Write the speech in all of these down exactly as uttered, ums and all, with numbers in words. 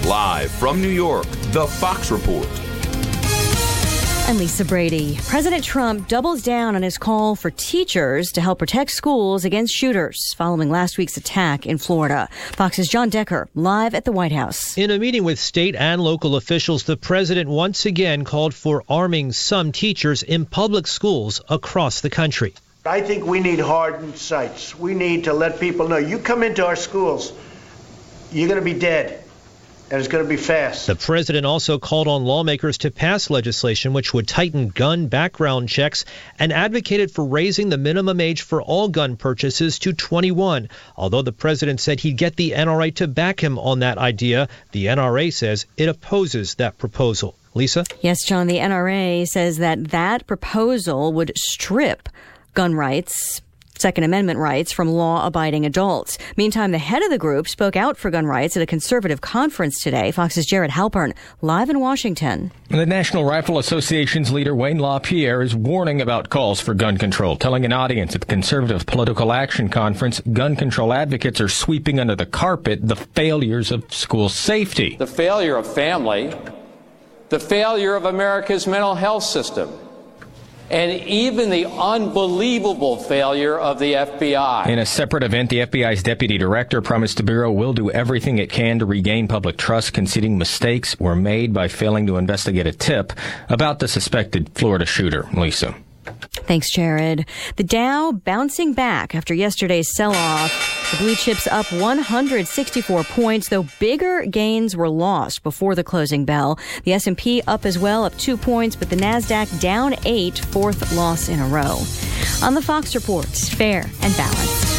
Live from New York, The Fox Report. I'm Lisa Brady. President Trump doubles down on his call for teachers to help protect schools against shooters following last week's attack in Florida. Fox's John Decker, live at the White House. In a meeting with state and local officials, the president once again called for arming some teachers in public schools across the country. I think we need hardened sights. We need to let people know, you come into our schools, you're going to be dead. And it's going to be fast. The president also called on lawmakers to pass legislation which would tighten gun background checks and advocated for raising the minimum age for all gun purchases to twenty-one. Although the president said he'd get the N R A to back him on that idea, the N R A says it opposes that proposal. Lisa? Yes, John, the N R A says that that proposal would strip gun rights, Second Amendment rights, from law-abiding adults. Meantime, the head of the group spoke out for gun rights at a conservative conference today. Fox's Jared Halpern, live in Washington. The National Rifle Association's leader, Wayne LaPierre, is warning about calls for gun control, telling an audience at the Conservative Political Action Conference gun control advocates are sweeping under the carpet the failures of school safety. The failure of family, the failure of America's mental health system, and even the unbelievable failure of the F B I. In a separate event, the F B I's deputy director promised the Bureau will do everything it can to regain public trust, conceding mistakes were made by failing to investigate a tip about the suspected Florida shooter. Lisa. Thanks, Jared. The Dow bouncing back after yesterday's sell-off. The blue chips up one hundred sixty-four points, though bigger gains were lost before the closing bell. The S and P up as well, up two points, but the NASDAQ down eight, fourth loss in a row. On the Fox Report, fair and balanced.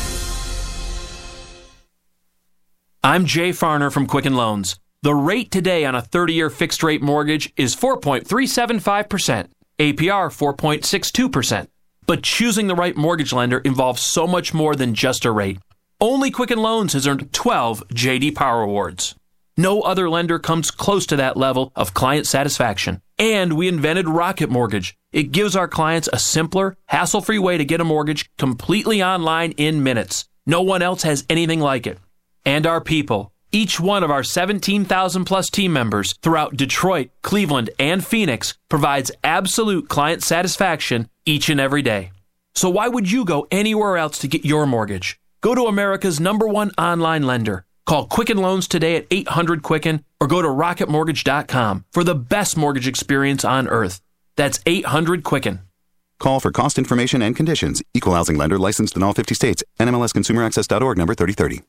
I'm Jay Farner from Quicken Loans. The rate today on a thirty-year fixed-rate mortgage is four point three seven five percent. A P R four point six two percent. But choosing the right mortgage lender involves so much more than just a rate. Only Quicken Loans has earned twelve J D Power Awards. No other lender comes close to that level of client satisfaction. And we invented Rocket Mortgage. It gives our clients a simpler, hassle-free way to get a mortgage completely online in minutes. No one else has anything like it. And our people. Each one of our seventeen thousand plus team members throughout Detroit, Cleveland, and Phoenix provides absolute client satisfaction each and every day. So why would you go anywhere else to get your mortgage? Go to America's number one online lender. Call Quicken Loans today at eight hundred Quicken or go to rocket mortgage dot com for the best mortgage experience on earth. That's eight hundred Quicken. Call for cost information and conditions. Equal housing lender licensed in all fifty states. N M L S consumer access dot org number thirty thirty.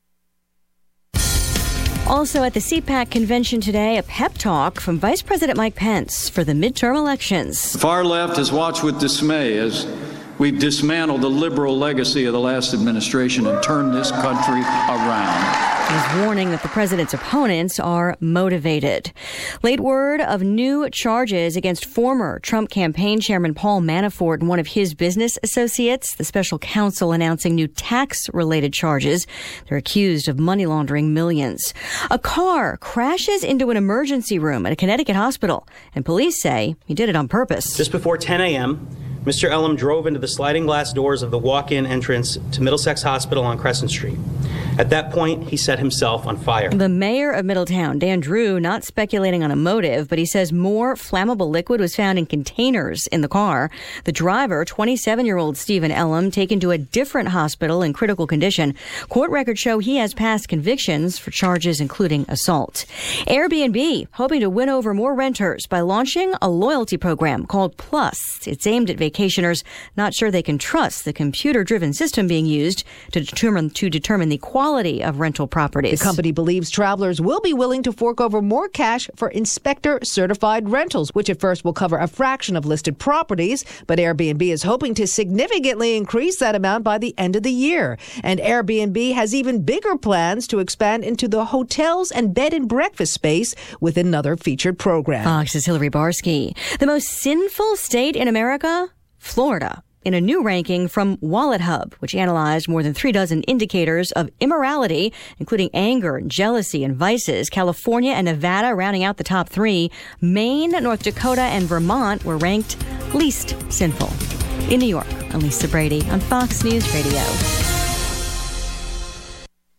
Also at the C PAC convention today, a pep talk from Vice President Mike Pence for the midterm elections. The far left has watched with dismay as we've dismantled the liberal legacy of the last administration and turned this country around. He's warning that the president's opponents are motivated. Late word of new charges against former Trump campaign chairman Paul Manafort and one of his business associates. The special counsel announcing new tax-related charges. They're accused of money laundering millions. A car crashes into an emergency room at a Connecticut hospital, and police say he did it on purpose. Just before ten a.m., Mister Elam drove into the sliding glass doors of the walk-in entrance to Middlesex Hospital on Crescent Street. At that point, he set himself on fire. The mayor of Middletown, Dan Drew, not speculating on a motive, but he says more flammable liquid was found in containers in the car. The driver, twenty-seven-year-old Stephen Elam, taken to a different hospital in critical condition. Court records show he has passed convictions for charges including assault. Airbnb hoping to win over more renters by launching a loyalty program called Plus. It's aimed at vacationers not sure they can trust the computer-driven system being used to determine to determine the quality of rental properties. The company believes travelers will be willing to fork over more cash for inspector-certified rentals, which at first will cover a fraction of listed properties. But Airbnb is hoping to significantly increase that amount by the end of the year. And Airbnb has even bigger plans to expand into the hotels and bed and breakfast space with another featured program. Fox's Hillary Barsky. The most sinful state in America? Florida. In a new ranking from WalletHub, which analyzed more than three dozen indicators of immorality, including anger, jealousy, and vices, California and Nevada rounding out the top three. Maine, North Dakota, and Vermont were ranked least sinful. In New York, I'm Lisa Brady on Fox News Radio.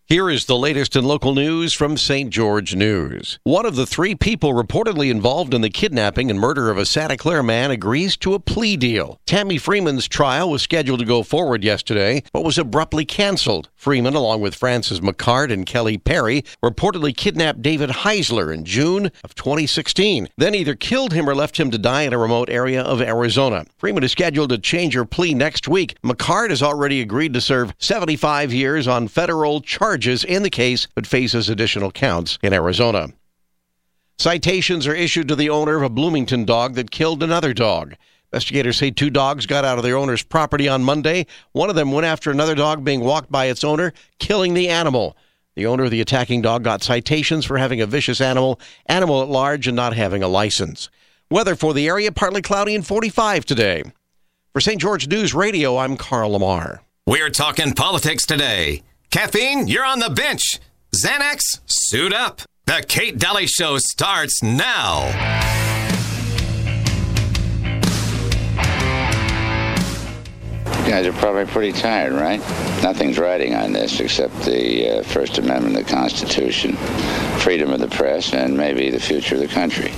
Here is the latest in local news from Saint George News. One of the three people reportedly involved in the kidnapping and murder of a Santa Clara man agrees to a plea deal. Tammy Freeman's trial was scheduled to go forward yesterday, but was abruptly canceled. Freeman, along with Francis McCart and Kelly Perry, reportedly kidnapped David Heisler in June of twenty sixteen, then either killed him or left him to die in a remote area of Arizona. Freeman is scheduled to change her plea next week. McCart has already agreed to serve seventy-five years on federal charges in the case, but faces additional counts in Arizona. Citations are issued to the owner of a Bloomington dog that killed another dog. Investigators say two dogs got out of their owner's property on Monday. One of them went after another dog being walked by its owner, killing the animal. The owner of the attacking dog got citations for having a vicious animal, animal at large, and not having a license. Weather for the area, partly cloudy and forty-five today. For Saint George News Radio, I'm Carl Lamar. We're talking politics today. Caffeine, you're on the bench. Xanax, suit up. The Kate Daly Show starts now. You guys are probably pretty tired, right? Nothing's riding on this except the uh, First Amendment of the Constitution, freedom of the press, and maybe the future of the country.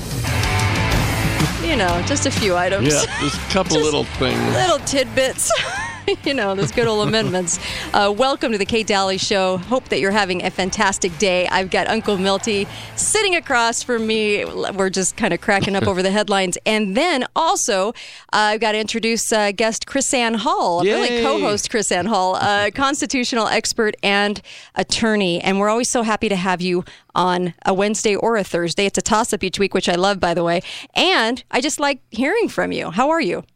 You know, just a few items. Yeah, just a couple just little things. Little tidbits. You know, those good old amendments. Uh, welcome to the Kate Daly Show. Hope that you're having a fantastic day. I've got Uncle Milty sitting across from me. We're just kind of cracking up over the headlines. And then also, uh, I've got to introduce uh, guest Chris-Ann Hall, Yay. really co-host Chris-Ann Hall, uh, constitutional expert and attorney. And we're always so happy to have you on a Wednesday or a Thursday. It's a toss-up each week, which I love, by the way. And I just like hearing from you. How are you?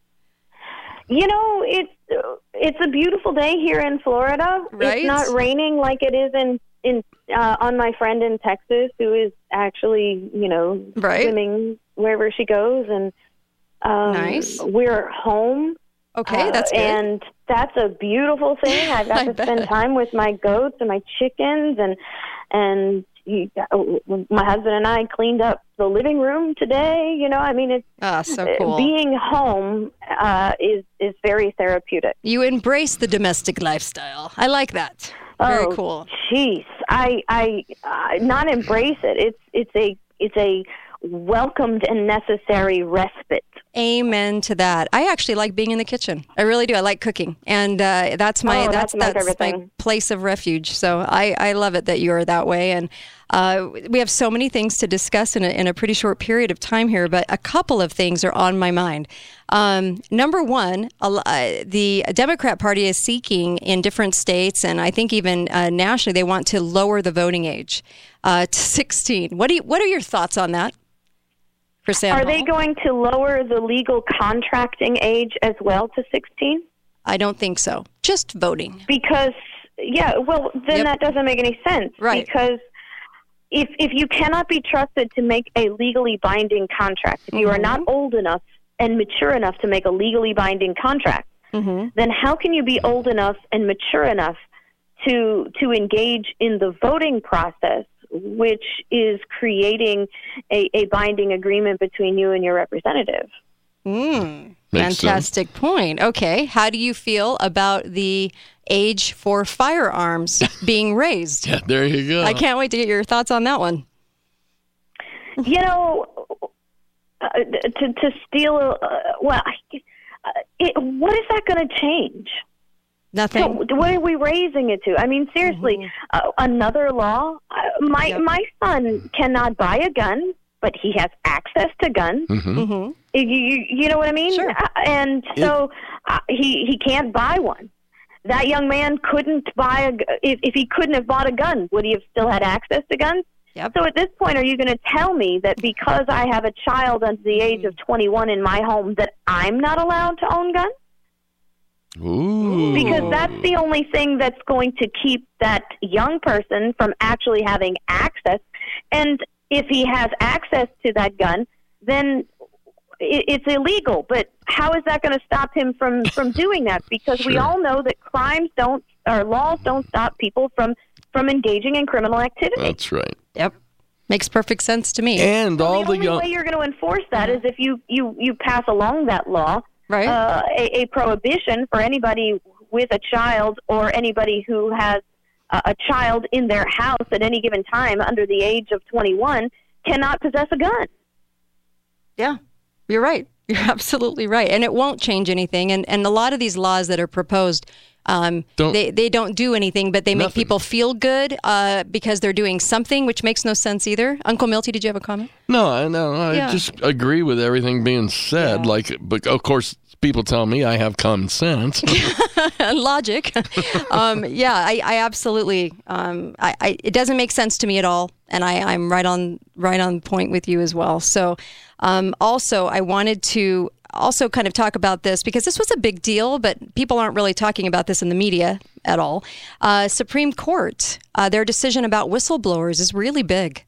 You know, it's it's a beautiful day here in Florida. Right? It's not raining like it is in in uh, on my friend in Texas, who is actually, you know, right. swimming wherever she goes, and um, nice. We're home. Okay, that's good. Uh, and that's a beautiful thing. I've got to bet. spend time with my goats and my chickens, and and he, my husband and I cleaned up the living room today. You know, I mean, it's ah, so cool. Being home uh, is is very therapeutic. You embrace the domestic lifestyle. I like that. Very oh, cool. Jeez, I I uh, not embrace it. It's it's a it's a welcomed and necessary respite. Amen to that. I actually like being in the kitchen. I really do. I like cooking, and uh, that's my oh, that's that's, that's, my, that's my place of refuge. So I, I love it that you're that way, and uh, we have so many things to discuss in a, in a pretty short period of time here. But a couple of things are on my mind. Um, number one, uh, the Democrat Party is seeking in different states, and I think even uh, nationally, they want to lower the voting age uh, to sixteen. What do you, what are your thoughts on that? Are they going to lower the legal contracting age as well to sixteen? I don't think so. Just voting. Because, yeah, well, then yep. that doesn't make any sense. Right. Because if if you cannot be trusted to make a legally binding contract, if mm-hmm. you are not old enough and mature enough to make a legally binding contract, mm-hmm. then how can you be old enough and mature enough to to engage in the voting process, which is creating a, a binding agreement between you and your representative? Mm, fantastic sense. Point. Okay. How do you feel about the age for firearms being raised? Yeah, there you go. I can't wait to get your thoughts on that one. You know, uh, to, to steal, uh, well, uh, it, what is that going to change? Nothing. So what are we raising it to? I mean, seriously, mm-hmm. uh, another law? Uh, my yep. my son cannot buy a gun, but he has access to guns. Mm-hmm. Mm-hmm. You, you, you know what I mean? Sure. Uh, and so uh, he he can't buy one. That young man couldn't buy a. If, if he couldn't have bought a gun, would he have still had access to guns? Yep. So at this point, are you going to tell me that because I have a child under the age of twenty-one in my home that I'm not allowed to own guns? Ooh. Because that's the only thing that's going to keep that young person from actually having access. And if he has access to that gun, then it's illegal. But how is that going to stop him from, from doing that? Because sure. we all know that crimes don't, or laws don't stop people from, from engaging in criminal activity. That's right. Yep. Makes perfect sense to me. And well, all the, the only young... way you're going to enforce that is if you, you, you pass along that law. Right. Uh, a, a prohibition for anybody with a child or anybody who has uh, a child in their house at any given time under the age of twenty-one cannot possess a gun. Yeah, you're right. You're absolutely right. And it won't change anything. And and a lot of these laws that are proposed, um, they, they don't do anything, but they make Nothing. people feel good uh, because they're doing something, which makes no sense either. Uncle Milty, did you have a comment? No, I no, I Yeah. just agree with everything being said. Like, but of course, people tell me I have common sense. Logic. um, yeah, I, I absolutely. Um, I, I, it doesn't make sense to me at all, and I, I'm right on right on point with you as well. So, um, also, I wanted to also kind of talk about this because this was a big deal, but people aren't really talking about this in the media at all. Uh, Supreme Court, uh, their decision about whistleblowers is really big.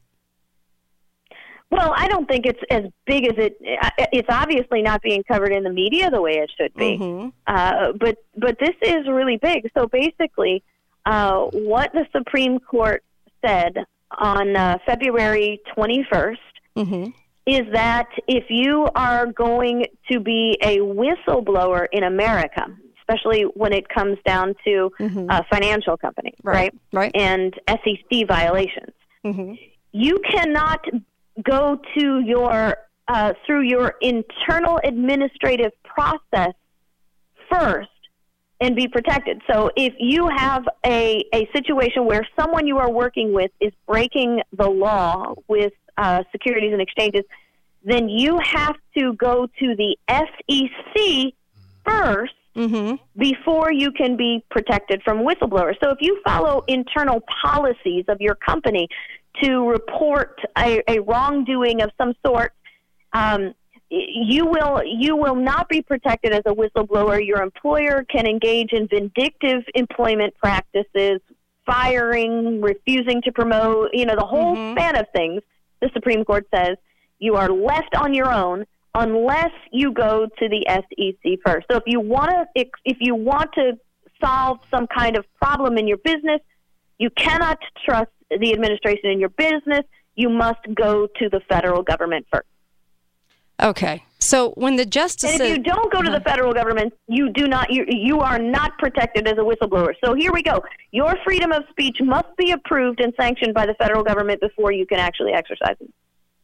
Well, I don't think it's as big as it. It's obviously not being covered in the media the way it should be. Mm-hmm. Uh, but but this is really big. So basically, uh, what the Supreme Court said on uh, February twenty-first Mm-hmm. is that if you are going to be a whistleblower in America, especially when it comes down to Mm-hmm. uh, financial companies, Right, right, right. and S E C violations, Mm-hmm. you cannot go to your uh, through your internal administrative process first and be protected. So if you have a, a situation where someone you are working with is breaking the law with uh, Securities and Exchanges, then you have to go to the S E C first Mm-hmm. before you can be protected from whistleblowers. So if you follow internal policies of your company to report a, a wrongdoing of some sort, um, you will you will not be protected as a whistleblower. Your employer can engage in vindictive employment practices, firing, refusing to promote, you know, the whole Mm-hmm. span of things. The Supreme Court says you are left on your own unless you go to the S E C first. So if you want to if you want to solve some kind of problem in your business, you cannot trust the administration in your business. You must go to the federal government first. Okay. So when the justices... And if you don't go to the federal government, you do not. You, you are not protected as a whistleblower. So here we go. Your freedom of speech must be approved and sanctioned by the federal government before you can actually exercise it.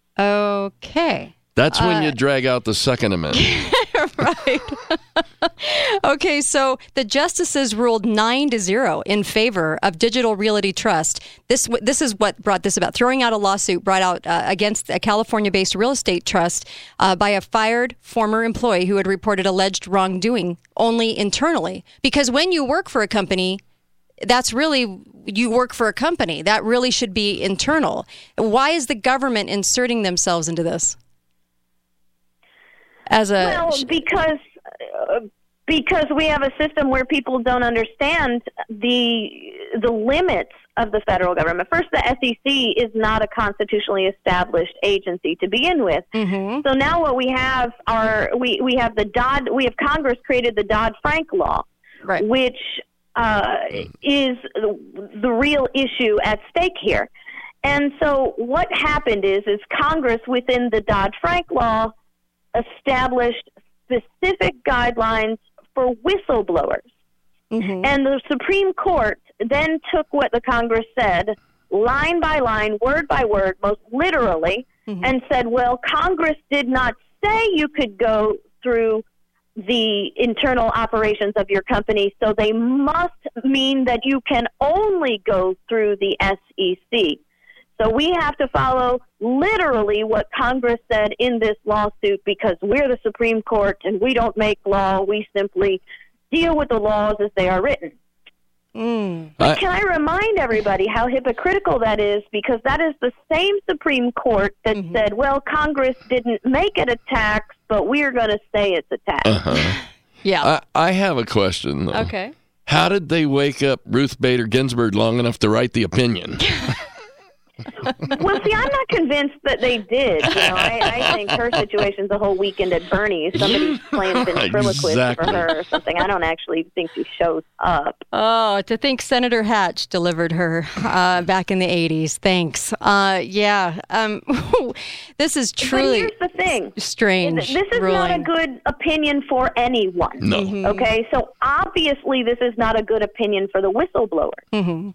Okay. That's when Uh, you drag out the Second Amendment. Right. Okay, so the justices ruled nine to zero in favor of Digital Realty Trust. This this is what brought this about. Throwing out a lawsuit brought out uh, against a California-based real estate trust uh, by a fired former employee who had reported alleged wrongdoing only internally. Because when you work for a company, that's really, you work for a company. That really should be internal. Why is the government inserting themselves into this? As a well, because uh, because we have a system where people don't understand the the limits of the federal government. First, the S E C is not a constitutionally established agency to begin with. Mm-hmm. So now what we have are we, we have the Dodd we have Congress created the Dodd-Frank law, right. which uh, is the, the real issue at stake here. And so what happened is is Congress within the Dodd-Frank law established specific guidelines for whistleblowers. Mm-hmm. And the Supreme Court then took what the Congress said, line by line, word by word, most literally, mm-hmm. and said, well, Congress did not say you could go through the internal operations of your company, so they must mean that you can only go through the S E C. So we have to follow literally what Congress said in this lawsuit because we're the Supreme Court and we don't make law. We simply deal with the laws as they are written. Mm. But can I remind everybody how hypocritical that is? Because that is the same Supreme Court that Mm-hmm. said, well, Congress didn't make it a tax, but we're going to say it's a tax. Uh-huh. Yeah. I, I have a question, though. Okay. How did they wake up Ruth Bader Ginsburg long enough to write the opinion? Well, see, I'm not convinced that they did. You know, I, I think her situation's a whole weekend at Bernie's. Somebody's playing ventriloquist Exactly. for her or something. I don't actually think she shows up. Oh, to think Senator Hatch delivered her uh, back in the eighties. Thanks. Uh, yeah. Um, this is truly But here's the thing. strange. This is ruling. not a good opinion for anyone. No. Mhm. Okay? So obviously this is not a good opinion for the whistleblower. Mm-hmm.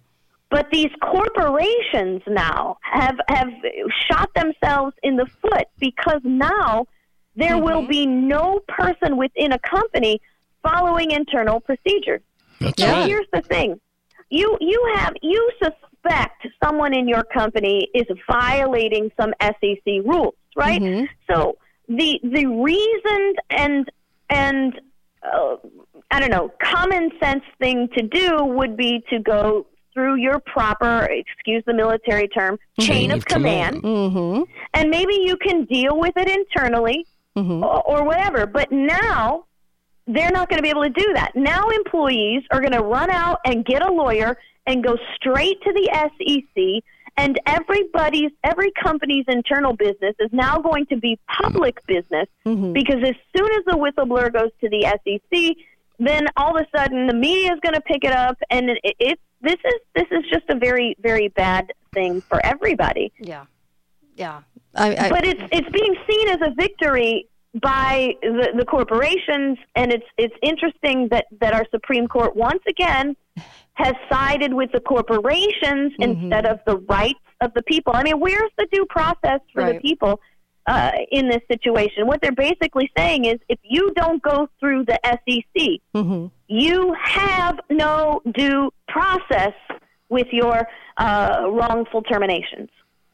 But these corporations now have have shot themselves in the foot because now there mm-hmm. will be no person within a company following internal procedures. That's now, right. Here's the thing: you you have you suspect someone in your company is violating some S E C rules, right? Mm-hmm. So the the reasoned and and uh, I don't know, common sense thing to do would be to go through your proper, excuse the military term, chain, chain of, of command, command. Mm-hmm. and maybe you can deal with it internally mm-hmm. or, or whatever. But now they're not going to be able to do that. Now employees are going to run out and get a lawyer and go straight to the S E C, and everybody's, every company's internal business is now going to be public business mm-hmm. because as soon as the whistleblower goes to the S E C, then all of a sudden the media is going to pick it up, and it, it, this is this is just a very, very bad thing for everybody. Yeah, yeah. I, I, but it's it's being seen as a victory by the, the corporations, and it's it's interesting that, that our Supreme Court once again has sided with the corporations mm-hmm. instead of the rights of the people. I mean, where's the due process for right. the people uh, in this situation? What they're basically saying is, if you don't go through the S E C, mm-hmm. you have no due process with your uh, wrongful terminations.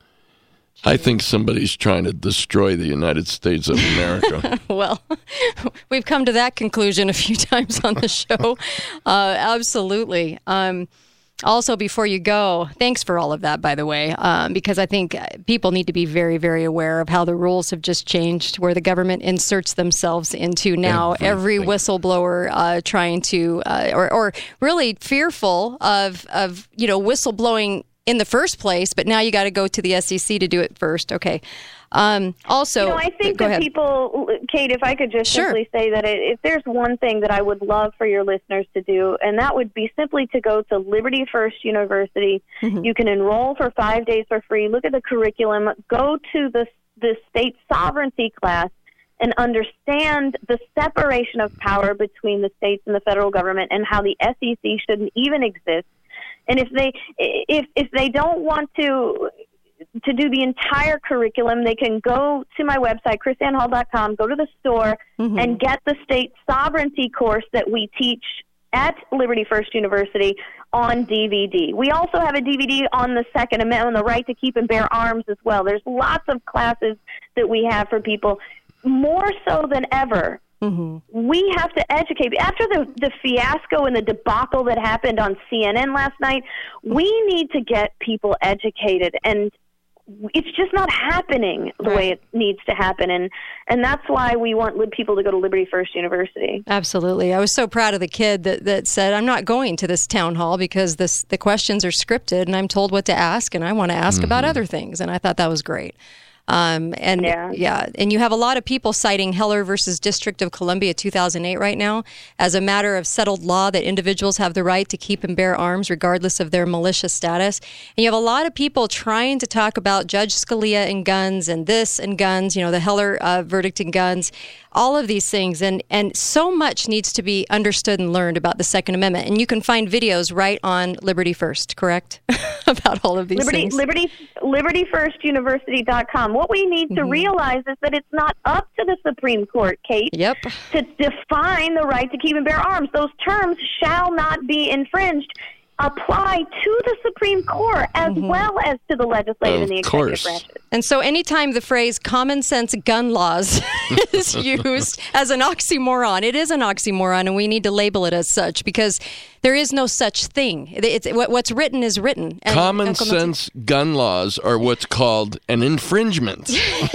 I think somebody's trying to destroy the United States of America. Well, we've come to that conclusion a few times on the show. Uh, absolutely. Um, also, before you go, thanks for all of that, by the way, um, because I think people need to be very, very aware of how the rules have just changed, where the government inserts themselves into now Everything. every whistleblower uh, trying to, uh, or, or really fearful of, of, you know, whistleblowing in the first place, but now you got to go to the S E C to do it first. Okay. Um, also, you know, I think go that ahead. people, Kate, if I could just sure. simply say that it, if there's one thing that I would love for your listeners to do, and that would be simply to go to Liberty First University. Mm-hmm. You can enroll for five days for free. Look at the curriculum. Go to the the state sovereignty class and understand the separation of power between the states and the federal government, and how the S E C shouldn't even exist. And if they if if they don't want to to do the entire curriculum, they can go to my website, chris ann hall dot com, go to the store, mm-hmm. and get the state sovereignty course that we teach at Liberty First University on D V D. We also have a D V D on the Second Amendment, on the right to keep and bear arms as well. There's lots of classes that we have for people, more so than ever. Mm-hmm. We have to educate. After the, the fiasco and the debacle that happened on C N N last night, we need to get people educated, and it's just not happening the right. way it needs to happen, and and that's why we want people to go to Liberty First University. Absolutely. I was so proud of the kid that, that said, I'm not going to this town hall because this the questions are scripted, and I'm told what to ask, and I want to ask mm-hmm. about other things, and I thought that was great. Um, and yeah. yeah, and you have a lot of people citing Heller versus District of Columbia two thousand eight right now as a matter of settled law that individuals have the right to keep and bear arms regardless of their militia status. And you have a lot of people trying to talk about Judge Scalia and guns and this and guns, you know, the Heller uh, verdict and guns, all of these things. And, and so much needs to be understood and learned about the Second Amendment. And you can find videos right on Liberty First, correct? About all of these Liberty, things. Liberty, liberty first university dot com. What we need to mm-hmm. realize is that it's not up to the Supreme Court, Kate, yep. to define the right to keep and bear arms. Those terms shall not be infringed. Apply to the Supreme Court as mm-hmm. well as to the legislative of and the course. executive branches. And so anytime the phrase common sense gun laws is used as an oxymoron, it is an oxymoron, and we need to label it as such because there is no such thing. It's, what's written is written. And common sense gun laws are what's called an infringement.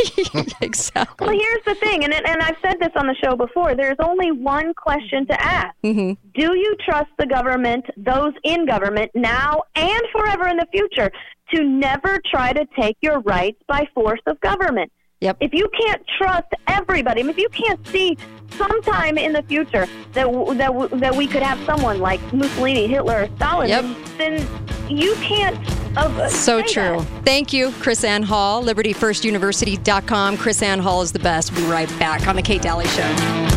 Exactly. Well, here's the thing, and, and I've said this on the show before, there's only one question to ask. Mm-hmm. Do you trust the government, those in government, now and forever in the future, to never try to take your rights by force of government? Yep. If you can't trust everybody, I mean, if you can't see sometime in the future that w- that w- that we could have someone like Mussolini, Hitler, or Stalin, yep. then, then you can't. Uh, so say true. That. Thank you, Chris Ann Hall, liberty first university dot com. Chris Ann Hall is the best. We'll be right back on the Kate Daly Show.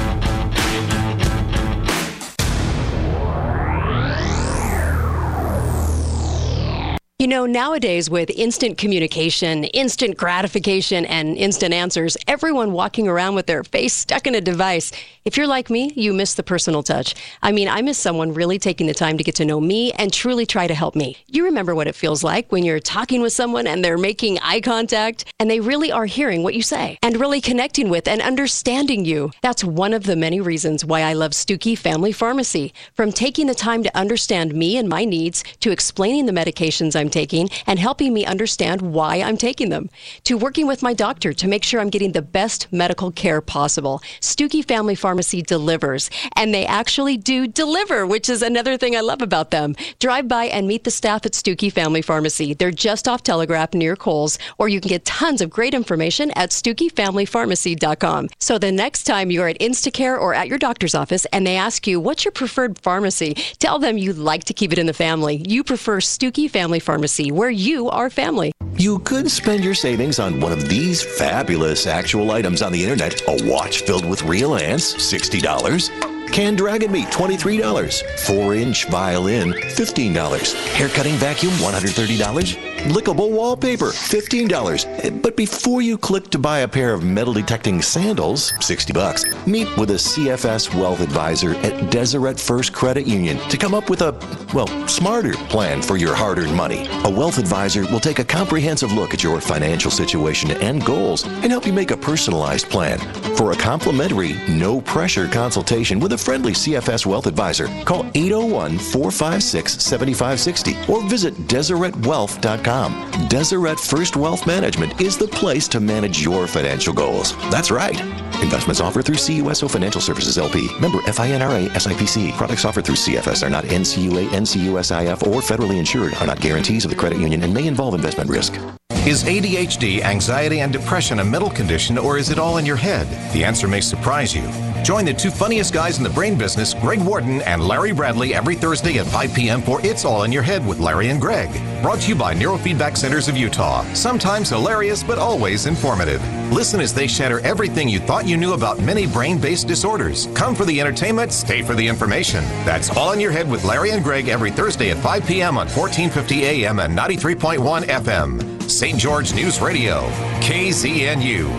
You know, nowadays with instant communication, instant gratification, and instant answers, everyone walking around with their face stuck in a device. If you're like me, you miss the personal touch. I mean, I miss someone really taking the time to get to know me and truly try to help me. You remember what it feels like when you're talking with someone and they're making eye contact and they really are hearing what you say and really connecting with and understanding you. That's one of the many reasons why I love Stuckey Family Pharmacy. From taking the time to understand me and my needs, to explaining the medications I'm taking and helping me understand why I'm taking them, to working with my doctor to make sure I'm getting the best medical care possible. Stuckey Family Pharmacy delivers, and they actually do deliver, which is another thing I love about them. Drive by and meet the staff at Stuckey Family Pharmacy. They're just off Telegraph near Kohl's, or you can get tons of great information at stuckey family pharmacy dot com. So the next time you're at Instacare or at your doctor's office and they ask you, what's your preferred pharmacy? Tell them you like to keep it in the family. You prefer Stuckey Family Pharmacy, where you are family. You could spend your savings on one of these fabulous actual items on the internet. A watch filled with real ants, sixty dollars. Canned dragon meat, twenty-three dollars. four-inch violin, fifteen dollars. Haircutting vacuum, one hundred thirty dollars. Lickable wallpaper, fifteen dollars. But before you click to buy a pair of metal-detecting sandals, sixty bucks, meet with a C F S Wealth Advisor at Deseret First Credit Union to come up with a, well, smarter plan for your hard-earned money. A wealth advisor will take a comprehensive look at your financial situation and goals and help you make a personalized plan. For a complimentary, no-pressure consultation with a friendly C F S Wealth Advisor, call eight oh one, four five six, seven five six oh or visit deseret wealth dot com. Deseret First Wealth Management is the place to manage your financial goals. That's right. Investments offered through C U S O Financial Services, L P. Member FINRA, S I P C. Products offered through C F S are not N C U A, N C U S I F, or federally insured, are not guarantees of the credit union, and may involve investment risk. Is A D H D, anxiety, and depression a mental condition, or is it all in your head? The answer may surprise you. Join the two funniest guys in the brain business, Greg Warden and Larry Bradley, every Thursday at five p.m. for It's All in Your Head with Larry and Greg. Brought to you by Neurofeedback Centers of Utah. Sometimes hilarious, but always informative. Listen as they shatter everything you thought you knew about many brain-based disorders. Come for the entertainment, stay for the information. That's All in Your Head with Larry and Greg every Thursday at five p.m. on fourteen fifty A M and ninety-three point one F M. Saint George News Radio, K Z N U.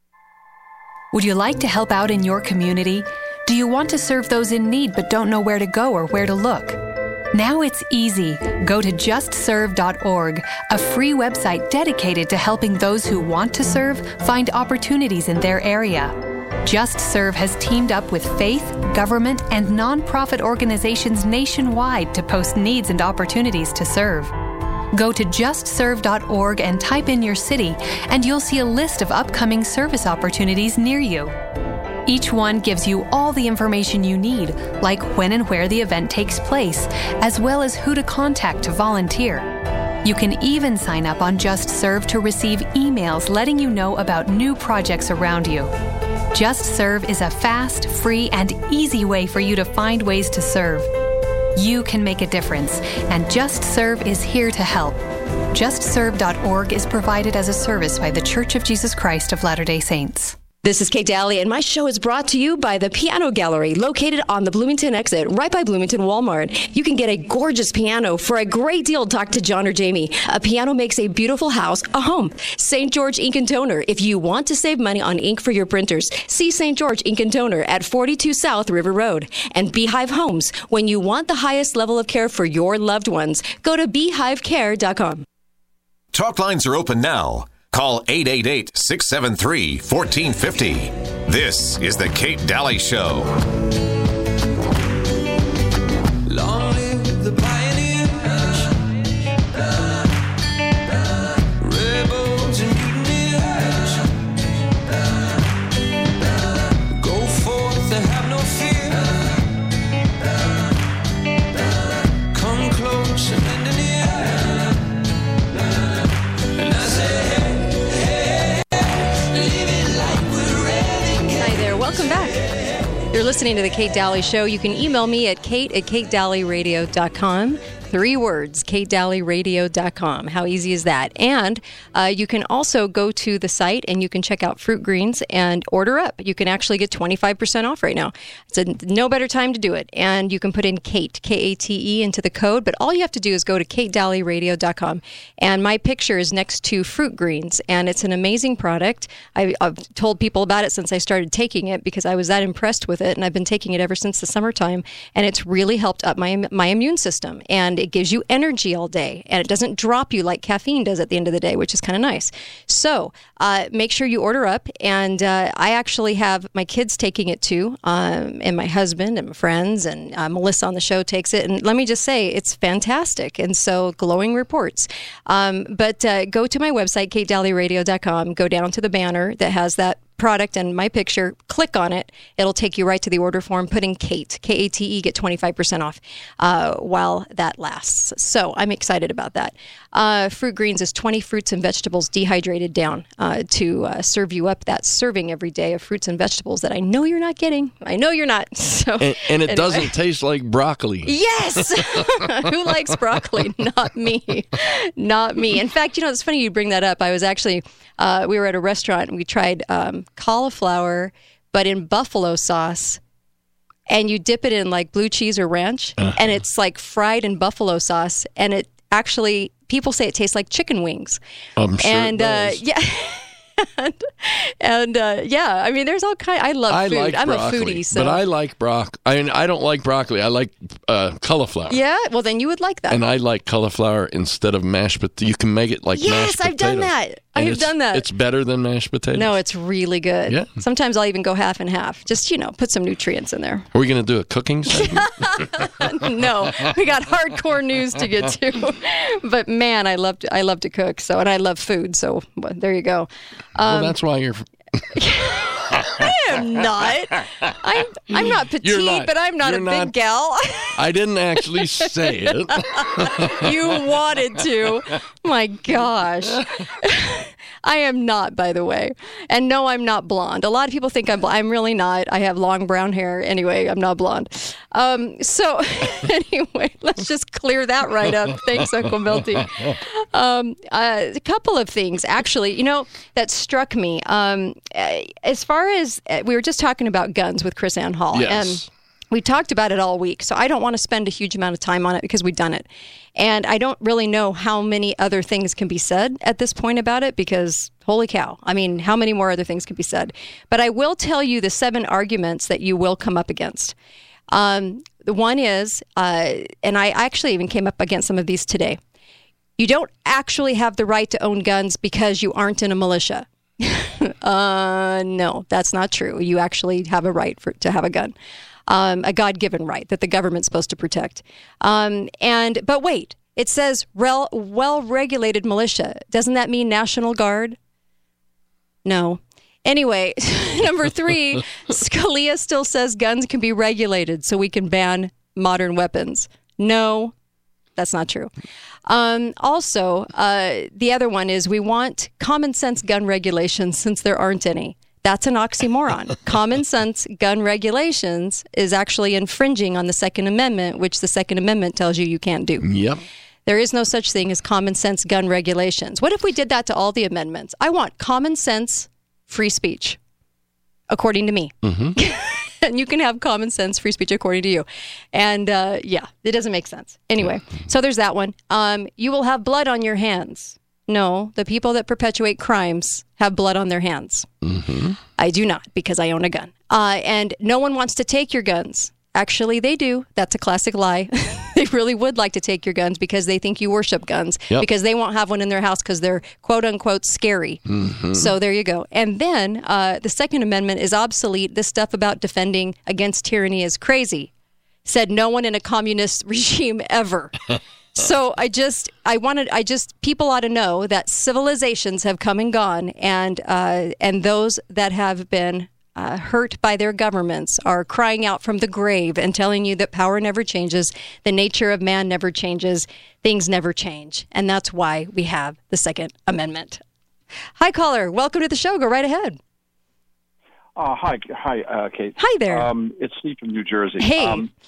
Would you like to help out in your community? Do you want to serve those in need but don't know where to go or where to look? Now it's easy. Go to just serve dot org, a free website dedicated to helping those who want to serve find opportunities in their area. Just Serve has teamed up with faith, government, and nonprofit organizations nationwide to post needs and opportunities to serve. Go to just serve dot org and type in your city, and you'll see a list of upcoming service opportunities near you. Each one gives you all the information you need, like when and where the event takes place, as well as who to contact to volunteer. You can even sign up on Just Serve to receive emails letting you know about new projects around you. Just Serve is a fast, free, and easy way for you to find ways to serve. You can make a difference, and Just Serve is here to help. just serve dot org is provided as a service by The Church of Jesus Christ of Latter-day Saints. This is Kate Daly, and my show is brought to you by the Piano Gallery, located on the Bloomington exit, right by Bloomington Walmart. You can get a gorgeous piano for a great deal. Talk to John or Jamie. A piano makes a beautiful house a home. Saint George Ink and Toner. If you want to save money on ink for your printers, see Saint George Ink and Toner at forty-two South River Road. And Beehive Homes. When you want the highest level of care for your loved ones, go to beehive care dot com. Talk lines are open now. Call eight eight eight, six seven three, one four five zero. This is The Kate Daly Show. Long live the pioneers, rebels and mutineers. Go forth and have no fear. Come close and lend an ear. And I say, Welcome back. You're listening to The Kate Daly Show. You can email me at kate at kate daly radio dot com. Three words, kate daly radio dot com. How easy is that? And uh, you can also go to the site and you can check out Fruit Greens and order up. You can actually get twenty-five percent off right now. It's a, no better time to do it. And you can put in Kate, K A T E, into the code. But all you have to do is go to kate daly radio dot com. And my picture is next to Fruit Greens. And it's an amazing product. I, I've told people about it since I started taking it because I was that impressed with it. And I've been taking it ever since the summertime. And it's really helped up my, my immune system. And it gives you energy all day. And it doesn't drop you like caffeine does at the end of the day, which is kind of nice. So uh, make sure you order up. And uh, I actually have my kids taking it too, um, and my husband and my friends, and uh, Melissa on the show takes it. And let me just say, it's fantastic. And so glowing reports. Um, but uh, go to my website, kate daly radio dot com, go down to the banner that has that product and my picture, click on it. It'll take you right to the order form. Put in Kate, K A T E, get twenty-five percent off uh, while that lasts. So I'm excited about that. Uh, Fruit Greens is twenty fruits and vegetables dehydrated down uh, to uh, serve you up that serving every day of fruits and vegetables that I know you're not getting. I know you're not. So And, and it anyway. doesn't taste like broccoli. Yes! Who likes broccoli? Not me. Not me. In fact, you know, it's funny you bring that up. I was actually, uh, we were at a restaurant and we tried um, cauliflower, but in buffalo sauce. And you dip it in like blue cheese or ranch. Uh-huh. And it's like fried in buffalo sauce. And it actually, people say it tastes like chicken wings. I'm sure and, it does. Uh, yeah. and and uh, yeah, I mean, there's all kind. I love I food. like I'm broccoli, a foodie, so. but I like broccoli. I mean, I don't like broccoli. I like uh, cauliflower. Yeah, well, then you would like that. And I like cauliflower instead of mashed potatoes. You can make it like yes, mashed potatoes. I've done that. And I've it's- done that. It's better than mashed potatoes. No, it's really good. Yeah. Sometimes I'll even go half and half. Just, you know, put some nutrients in there. Are we going to do a cooking segment? No, we got hardcore news to get to. But man, I love to, I love to cook. So, and I love food. So well, there you go. Um, well, that's why you're. I am not. I'm I'm not petite, You're not. but I'm not You're a not. big gal. I didn't actually say it. You wanted to. My gosh. I am not, by the way. And no, I'm not blonde. A lot of people think I'm blonde. I'm really not. I have long brown hair. Anyway, I'm not blonde. Um, so anyway, let's just clear that right up. Thanks, Uncle Milty. Um, uh, a couple of things, actually, you know, that struck me. Um, as far as uh, we were just talking about guns with Chris Ann Hall. Yes. And we talked about it all week, so I don't want to spend a huge amount of time on it because we've done it. And I don't really know how many other things can be said at this point about it because, holy cow, I mean, how many more other things can be said? But I will tell you the seven arguments that you will come up against. Um, the one is, uh, and I actually even came up against some of these today, you don't actually have the right to own guns because you aren't in a militia. uh, no, that's not true. You actually have a right for, to have a gun. Um, a God-given right that the government's supposed to protect. Um, and but wait, it says rel- well-regulated militia. Doesn't that mean National Guard? No. Anyway, number three, Scalia still says guns can be regulated so we can ban modern weapons. No, that's not true. Um, also, uh, the other one is we want common sense gun regulations since there aren't any. That's an oxymoron. Common sense gun regulations is actually infringing on the Second Amendment, which the Second Amendment tells you you can't do. Yep. There is no such thing as common sense gun regulations. What if we did that to all the amendments? I want common sense free speech, according to me. Mm-hmm. And you can have common sense free speech according to you. And uh, yeah, it doesn't make sense. Anyway, so there's that one. Um, you will have blood on your hands. No, the people that perpetuate crimes have blood on their hands. Mm-hmm. I do not, because I own a gun. Uh, and no one wants to take your guns. Actually, they do. That's a classic lie. They really would like to take your guns because they think you worship guns, yep. because they won't have one in their house because they're quote unquote scary. Mm-hmm. So there you go. And then uh, the Second Amendment is obsolete. This stuff about defending against tyranny is crazy. Said no one in a communist regime ever. So I just, I wanted, I just, people ought to know that civilizations have come and gone, and uh, and those that have been uh, hurt by their governments are crying out from the grave and telling you that power never changes, the nature of man never changes, things never change, and that's why we have the Second Amendment. Hi, caller. Welcome to the show. Go right ahead. Uh, hi, hi, uh, Kate. Hi there. Um, it's Steve from New Jersey. Hey. Um,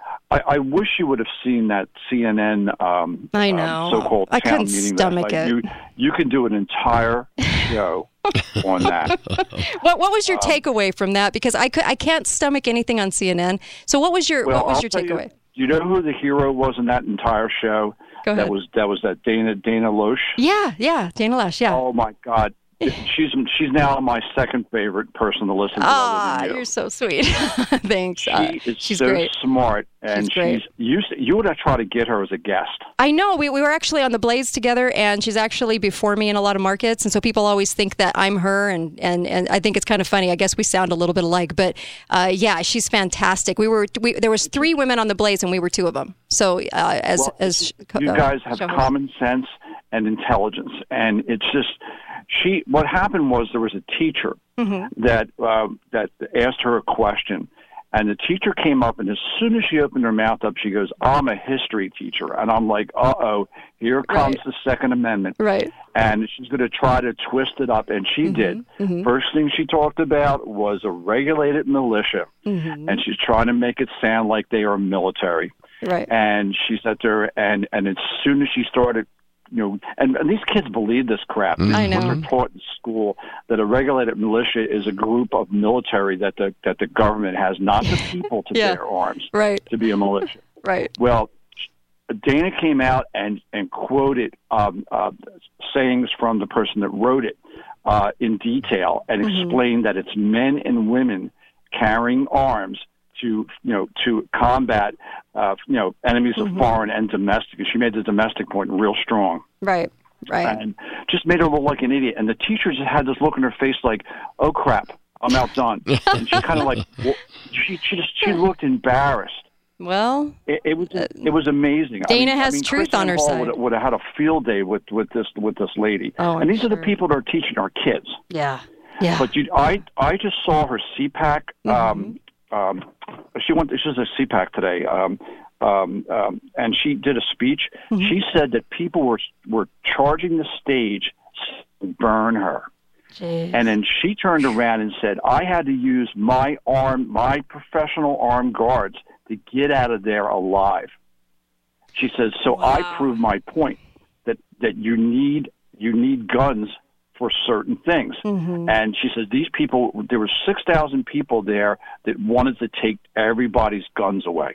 I, I wish you would have seen that C N N um, I know. um, so-called I town couldn't meeting. stomach last night. it. You, you can do an entire show on that. What What was your Um, takeaway from that? Because I could I can't stomach anything on C N N. So what was your Well, what was I'll your tell takeaway? You, you know who the hero was in that entire show? Go ahead. That was that was that Dana Dana Loesch. Yeah, yeah, Dana Loesch. Yeah. Oh my God. She's she's now my second favorite person to listen to. Ah, other than you. you're so sweet. Thanks. She Uh, is she's so great. smart, and She's great. she's you. You would have tried to get her as a guest. I know. We, we were actually on the Blaze together, and she's actually before me in a lot of markets. And so people always think that I'm her, and, and, and I think it's kind of funny. I guess we sound a little bit alike. But uh, yeah, she's fantastic. We were we, There was three women on the Blaze, and we were two of them. So uh, as, Well, as you uh, guys have show hosts. common sense and intelligence, and it's just she. What happened was there was a teacher Mm-hmm. that uh, that asked her a question, and the teacher came up, and as soon as she opened her mouth up, she goes, "I'm a history teacher," and I'm like, "Uh oh, here comes Right. the Second Amendment," Right. and she's going to try to twist it up, and she did. mhm. First thing she talked about was a regulated militia, Mhm. and she's trying to make it sound like they are military. Right. And she sat there, and, and as soon as she started, you know, and, and these kids believe this crap. Mm-hmm. I When know. they're taught in school that a regulated militia is a group of military that the that the government has, not the people to Yeah. bear arms Right. to be a militia. Right. Well, Dana came out and and quoted um, uh, sayings from the person that wrote it uh, in detail, and Mhm. explained that it's men and women carrying arms to you know to combat uh, you know enemies Mhm. of foreign and domestic. And she made the domestic point real strong, Right. Right. and just made her look like an idiot. And the teacher just had this look in her face like, "Oh crap, I'm outdone." And she kind of like well, she she just she looked embarrassed. Well, It, it was it was amazing. Dana I mean, has I mean, truth Christian on her Hall side. Would, would have had a field day with, with this with this lady. Oh, and I'm these are the sure. people that are teaching our kids. Yeah. Yeah. But you, I I just saw her C PAC. Mm-hmm. Um, um, she went. She was a C PAC today, um, um, um, and she did a speech. Mm-hmm. She said that people were were charging the stage to burn her. Jeez. And then she turned around and said, "I had to use my arm, my professional armed guards, to get out of there alive." She says, "So I proved my point that that you need you need guns for certain things." Mm-hmm. And she says these people, there were six thousand people there that wanted to take everybody's guns away.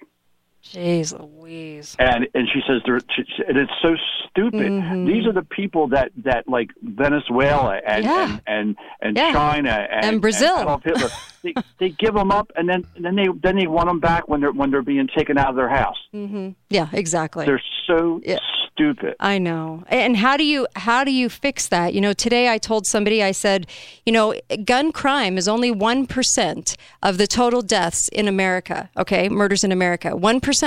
Jeez Louise. And and she says there, she, and it's so stupid. Mhm. These are the people that, that like Venezuela and Yeah. and and, and Yeah. China and, And Brazil. Adolf Hitler. they, they give them up, and then and then they then they want them back when they're when they're being taken out of their house. Mm-hmm. Yeah, exactly. They're so stupid. I know. And how do you how do you fix that? You know, today I told somebody, I said, you know, gun crime is only one percent of the total deaths in America, okay? Murders in America, one percent.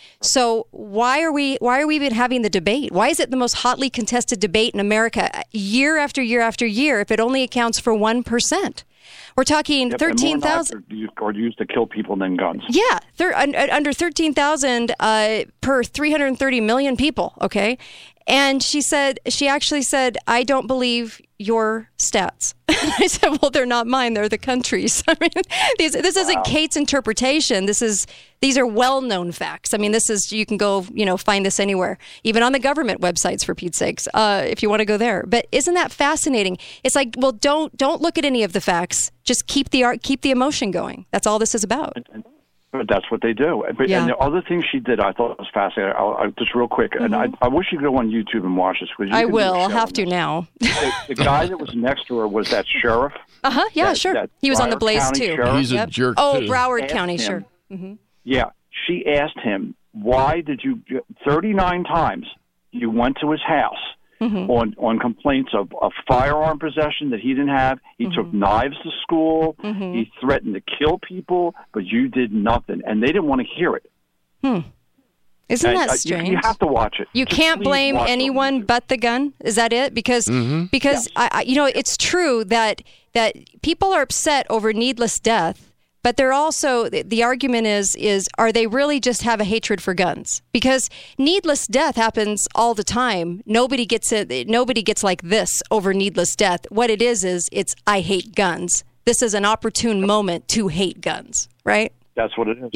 So why are we why are we even having the debate? Why is it the most hotly contested debate in America year after year after year if it only accounts for one percent? We're talking Yep, and more thirteen thousand. knives are used- are used to kill people than guns. Yeah, thir- un- under thirteen thousand uh, per three hundred thirty million people, okay? And she said, she actually said, "I don't believe your stats." I said, "Well, they're not mine, they're the country's." I mean, these, this isn't Kate's interpretation. This is, these are well-known facts. I mean, this is, you can go, you know, find this anywhere, even on the government websites, for Pete's sakes, uh, if you want to go there. But isn't that fascinating? It's like, well, don't, don't look at any of the facts. Just keep the art, keep the emotion going. That's all this is about. But that's what they do. But, Yeah. And the other thing she did, I thought was fascinating. I'll, I'll, just real quick, and I, I wish you could go on YouTube and watch this. 'Cause you I can do will. a I'll show have on to this. now. The, the guy that was next to her was that sheriff. Uh huh. Yeah, That- sure. that He was on the Broward Blaze County too. sheriff. He's a Yep. jerk, Oh, too. Broward Asked County, him- sure. hmm Yeah, she asked him, "Why did you?" thirty-nine times you went to his house Mhm. on on complaints of, of firearm possession that he didn't have. He took knives to school. Mhm. He threatened to kill people, but you did nothing, and they didn't want to hear it. Hmm. Isn't And, that uh, you- strange? You, have to watch it. You Just can't please blame watch it. anyone but the gun. Is that it? Because because I, I, you know, it's true that that people are upset over needless death, but they're also the, the argument is is are they really just have a hatred for guns? Because needless death happens all the time. Nobody gets it. Nobody gets like this over needless death. What it is is it's I hate guns. This is an opportune moment to hate guns, right? That's what it is. Yeah.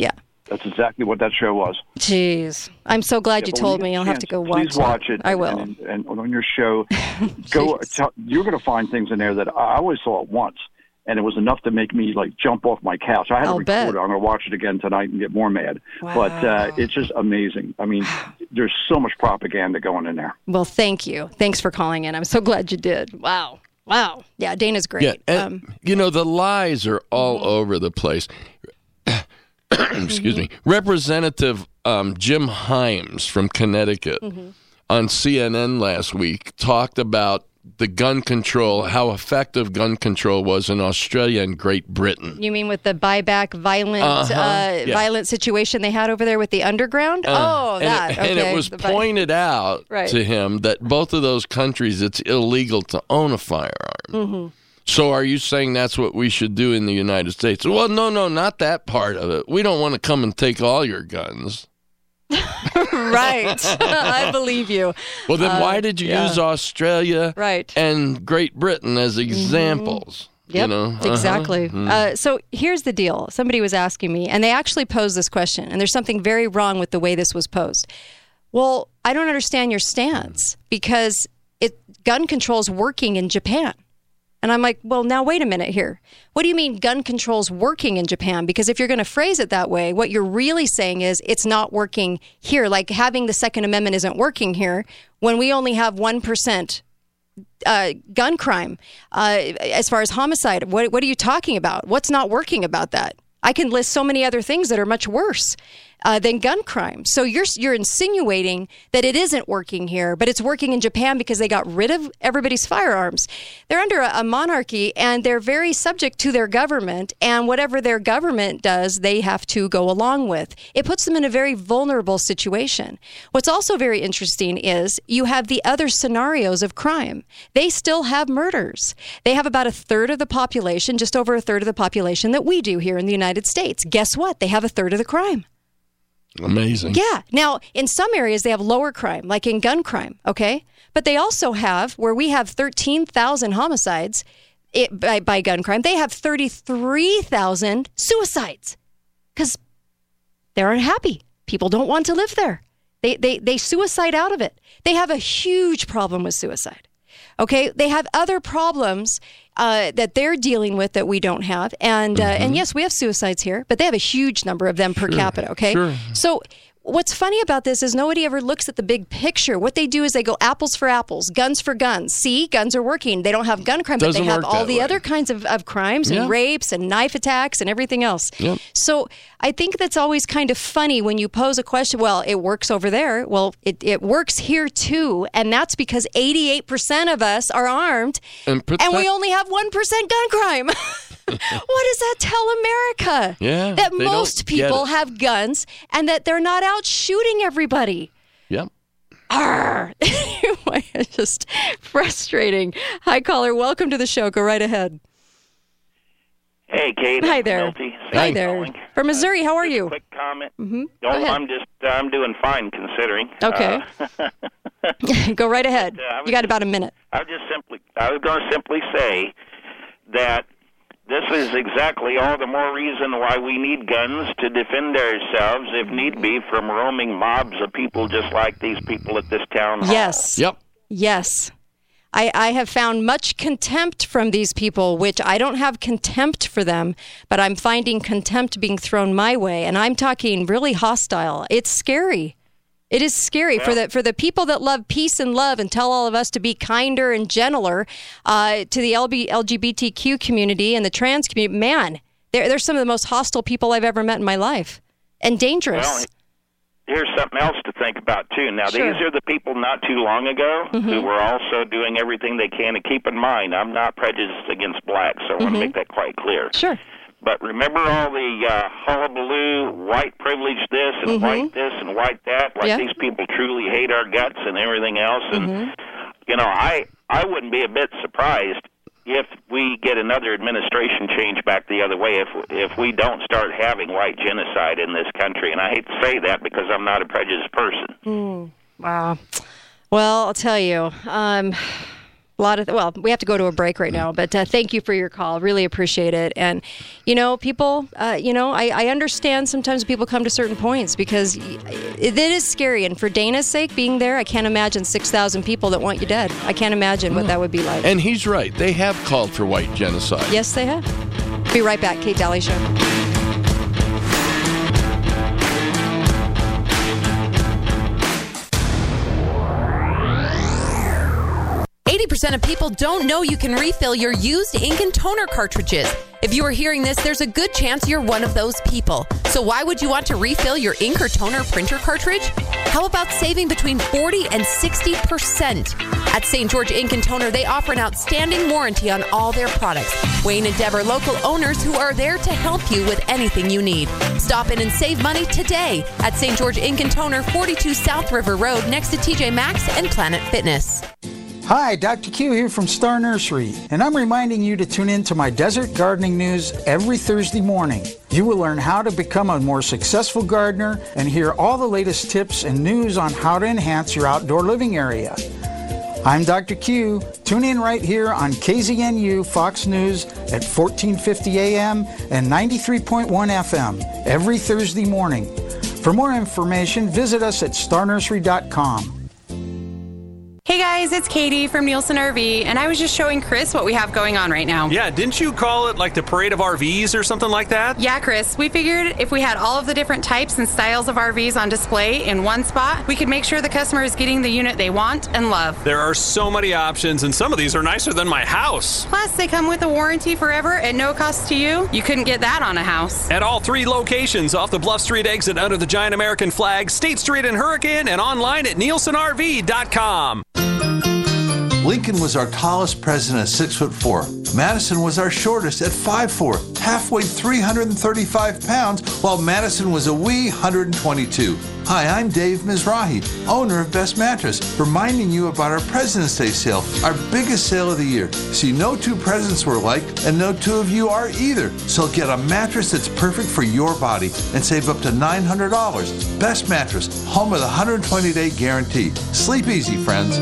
That's exactly what that show was. Jeez. I'm so glad Yeah, you but told when me. you I'll get a have to chance, go watch Please watch it. I will. And, and, and on your show, go. Tell, you're going to find things in there that I always saw it once, and it was enough to make me like jump off my couch. I had I'll to record bet. it. I'm going to watch it again tonight and get more mad. Wow. But uh, it's just amazing. I mean, there's so much propaganda going in there. Well, thank you. Thanks for calling in. I'm so glad you did. Wow. Wow. Yeah, Dana's great. Yeah, and, um, you know, the lies are all over the place. Excuse me. Representative um, Jim Himes from Connecticut Mm-hmm. on C N N last week talked about the gun control, how effective gun control was in Australia and Great Britain. you mean with the buyback violent Uh-huh, uh, yeah. violent situation they had over there with the underground? Uh, oh, and that. It, okay. and it was The buy- pointed out Right. to him that both of those countries, it's illegal to own a firearm. Mhm. So are you saying that's what we should do in the United States? Well, no, no, not that part of it. We don't want to come and take all your guns. Right. I believe you. Well, then Uh, why did you yeah. use Australia Right. and Great Britain as examples? Yep, You know? Uh-huh. exactly. Mhm. Uh, so here's the deal. Somebody was asking me, and they actually posed this question, and there's something very wrong with the way this was posed. Well, I don't understand your stance because it gun control is working in Japan. And I'm like, well, now wait a minute here. What do you mean gun control's working in Japan? Because if you're going to phrase it that way, what you're really saying is it's not working here. Like having the Second Amendment isn't working here when we only have one percent uh, gun crime. Uh, as far as homicide, what, what are you talking about? What's not working about that? I can list so many other things that are much worse uh, than gun crime. So you're you're insinuating that it isn't working here, but it's working in Japan because they got rid of everybody's firearms. They're under a, a monarchy, and they're very subject to their government, and whatever their government does, they have to go along with. It puts them in a very vulnerable situation. What's also very interesting is you have the other scenarios of crime. They still have murders. They have about a third of the population, just over a third of the population that we do here in the United States. Guess what? They have a third of the crime. Amazing. Yeah. Now, in some areas, they have lower crime, like in gun crime, okay? But they also have, where we have thirteen thousand homicides it, by, by gun crime, they have thirty-three thousand suicides because they're unhappy. People don't want to live there. They, they, they suicide out of it. They have a huge problem with suicide. Okay, they have other problems uh, that they're dealing with that we don't have, and uh, Mm-hmm. and yes, we have suicides here, but they have a huge number of them per Sure, capita. Okay, sure. so what's funny about this is nobody ever looks at the big picture. What they do is they go apples for apples, guns for guns. See, guns are working. They don't have gun crime, Doesn't but they have work all that the way. other kinds of, of crimes and Yeah. rapes and knife attacks and everything else. Yep. So I think that's always kind of funny when you pose a question. Well, it works over there. Well, it, it works here too, and that's because eighty-eight percent of us are armed, And, protect- and we only have one percent gun crime. What does that tell America? Yeah, That they most don't get people it. have guns and that they're not out shooting everybody. Yep. Arr. Anyway, it's just frustrating. Hi, caller. Welcome to the show. Go right ahead. Hey, Kate. Hi I'm there. Milty. Hi Thanks for there. calling. From Missouri, how are you? Quick comment. Mm-hmm. Oh, I'm just I'm doing fine considering. Okay. Uh, Go right ahead. uh, I was You got about a minute. I was just simply I was going to simply say that this is exactly all the more reason why we need guns to defend ourselves, if need be, from roaming mobs of people just like these people at this town hall. Yes. Yep. Yes. I, I have found much contempt from these people, which I don't have contempt for them, but I'm finding contempt being thrown my way, and I'm talking really hostile. It's scary. It is scary for the for the people that love peace and love and tell all of us to be kinder and gentler uh, to the L G B T Q community and the trans community. Man, they're, they're some of the most hostile people I've ever met in my life, and dangerous. Well, here's something else to think about, too. Now, Sure. these are the people not too long ago Mhm. who were also doing everything they can to keep in mind. I'm not prejudiced against blacks, so I want Mhm. to make that quite clear. Sure. But remember all the uh, hullabaloo, white privilege this and Mhm. white this and white that, like Yeah. these people truly hate our guts and everything else. And, Mhm. you know, I, I wouldn't be a bit surprised if we get another administration change back the other way, if if we don't start having white genocide in this country. And I hate to say that because I'm not a prejudiced person. Mm, wow. Well, I'll tell you, um, A lot of, well, we have to go to a break right now, but uh, thank you for your call. Really appreciate it. And, you know, people, uh, you know, I, I understand sometimes people come to certain points because it, it is scary. And for Dana's sake, being there, I can't imagine six thousand people that want you dead. I can't imagine what that would be like. And he's right. They have called for white genocide. Yes, they have. Be right back. Kate Daly Show. eighty percent of people don't know you can refill your used ink and toner cartridges. If you are hearing this, there's a good chance you're one of those people. So why would you want to refill your ink or toner printer cartridge? How about saving between forty and sixty percent? At Saint George Ink and Toner, they offer an outstanding warranty on all their products. Wayne and Deb are local owners who are there to help you with anything you need. Stop in and save money today at Saint George Ink and Toner, forty-two South River Road, next to T J Maxx and Planet Fitness. Hi, Doctor Q here from Star Nursery, and I'm reminding you to tune in to my Desert Gardening News every Thursday morning. You will learn how to become a more successful gardener and hear all the latest tips and news on how to enhance your outdoor living area. I'm Doctor Q. Tune in right here on K Z N U Fox News at fourteen fifty A M and ninety-three point one F M every Thursday morning. For more information, visit us at star nursery dot com. Hey guys, it's Katie from Nielsen R V, and I was just showing Chris what we have going on right now. Yeah, didn't you call it like the Parade of R Vs or something like that? Yeah, Chris, we figured if we had all of the different types and styles of R Vs on display in one spot, we could make sure the customer is getting the unit they want and love. There are so many options, and some of these are nicer than my house. Plus, they come with a warranty forever at no cost to you. You couldn't get that on a house. At all three locations, off the Bluff Street exit under the giant American flag, State Street and Hurricane, and online at nielsen R V dot com. Lincoln was our tallest president at six foot four. Madison was our shortest at five foot four, half weighed three hundred thirty-five pounds, while Madison was a wee one hundred twenty-two. Hi, I'm Dave Mizrahi, owner of Best Mattress, reminding you about our President's Day sale, our biggest sale of the year. See, no two presidents were alike, and no two of you are either. So get a mattress that's perfect for your body and save up to nine hundred dollars. Best Mattress, home of the one hundred twenty day guarantee. Sleep easy, friends.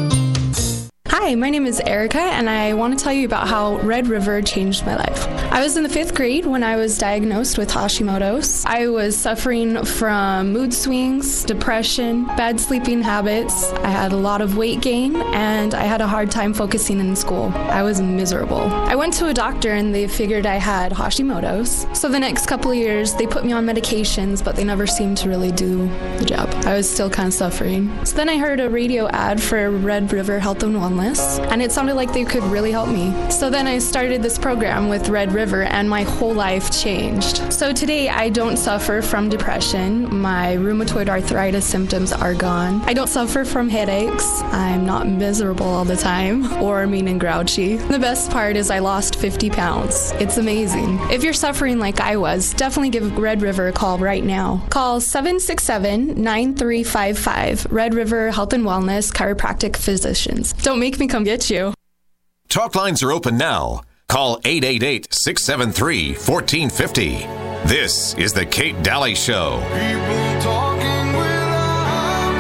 Hi, my name is Erica, and I want to tell you about how Red River changed my life. I was in the fifth grade when I was diagnosed with Hashimoto's. I was suffering from mood swings, depression, bad sleeping habits. I had a lot of weight gain, and I had a hard time focusing in school. I was miserable. I went to a doctor, and they figured I had Hashimoto's. So the next couple of years, they put me on medications, but they never seemed to really do the job. I was still kind of suffering. So then I heard a radio ad for Red River Health and Wellness, and it sounded like they could really help me. So then I started this program with Red River, and my whole life changed. So today I don't suffer from depression. My rheumatoid arthritis symptoms are gone. I don't suffer from headaches. I'm not miserable all the time or mean and grouchy. The best part is I lost fifty pounds. It's amazing. If you're suffering like I was, definitely give Red River a call right now. Call seven six seven, nine three five five. Red River Health and Wellness Chiropractic Physicians. Don't make me come get you. Talk lines are open now. Call eight eight eight, six seven three, one four five zero. This is the Kate Daly Show. People talking without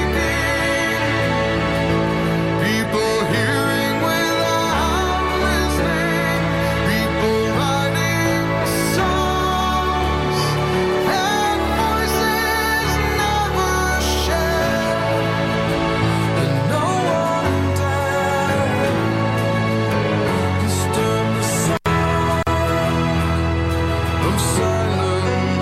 speaking. People hearing without listening. People writing songs. And voices never shared. And no one dared disturb the sound of silence.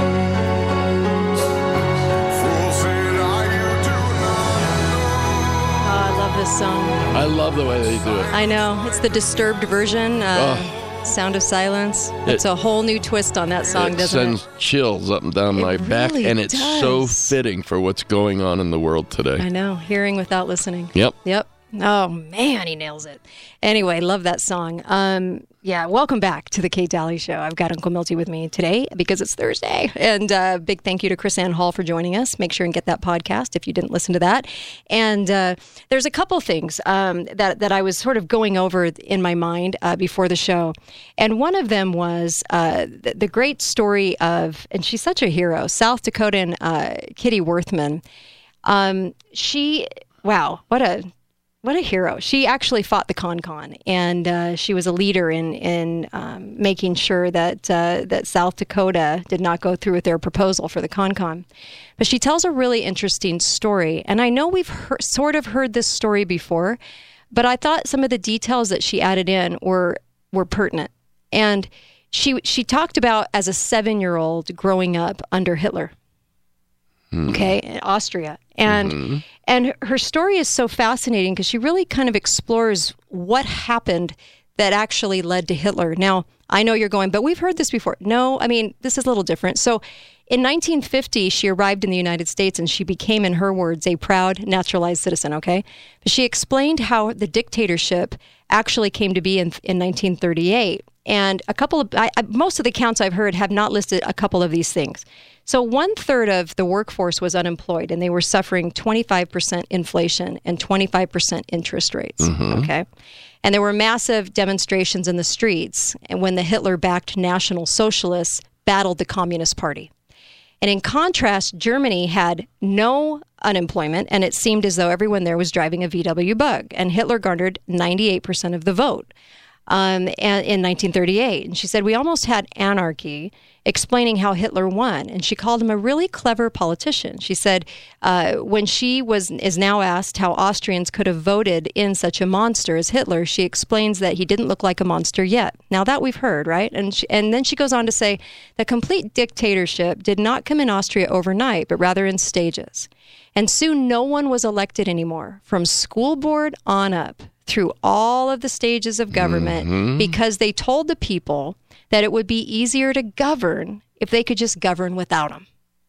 Fools said, "Are you do Oh, I love this song. I love the way they do it. I know. It's the disturbed version. Uh, Sound of Silence. It's It- a whole new twist on that song, it doesn't sends it? chills up and down my back, really and it's so does. fitting for what's going on in the world today. I know. Hearing without listening. Yep. Yep. Oh, man, he nails it. Anyway, love that song. Um, yeah, welcome back to the Kate Daly Show. I've got Uncle Milty with me today because it's Thursday. And uh, big thank you to Chris Ann Hall for joining us. Make sure and get that podcast if you didn't listen to that. And uh, there's a couple things um, that, that I was sort of going over in my mind uh, before the show. And one of them was uh, the, the great story of, and she's such a hero, South Dakotan uh, Kitty Worthman. Um, she, wow, what a... what a hero. She actually fought the Con-Con, and uh, she was a leader in in um, making sure that uh, that South Dakota did not go through with their proposal for the Con-Con. But she tells a really interesting story, and I know we've heard, sort of heard this story before, but I thought some of the details that she added in were were pertinent. And she she talked about as a seven-year-old growing up under Hitler. Okay, in Austria. And mm-hmm. and her story is so fascinating because she really kind of explores what happened that actually led to Hitler. Now, I know you're going, but we've heard this before. No, I mean, this is a little different. So in nineteen fifty, she arrived in the United States and she became, in her words, a proud naturalized citizen, okay? But she explained how the dictatorship actually came to be in, in nineteen thirty-eight. And a couple of, I, I, most of the accounts I've heard have not listed a couple of these things. So one third of the workforce was unemployed, and they were suffering twenty-five percent inflation and twenty-five percent interest rates. Mm-hmm. Okay, and there were massive demonstrations in the streets, and when the Hitler-backed National Socialists battled the Communist Party. And in contrast, Germany had no unemployment, and it seemed as though everyone there was driving a V W Bug. And Hitler garnered ninety-eight percent of the vote. Um, and, in nineteen thirty-eight. And she said, we almost had anarchy, explaining how Hitler won. And she called him a really clever politician. She said, uh, when she was is now asked how Austrians could have voted in such a monster as Hitler, she explains that he didn't look like a monster yet. Now that we've heard, right? And she, and then she goes on to say, the complete dictatorship did not come in Austria overnight, but rather in stages. And soon no one was elected anymore, from school board on up, through all of the stages of government, mm-hmm. because they told the people that it would be easier to govern if they could just govern without them.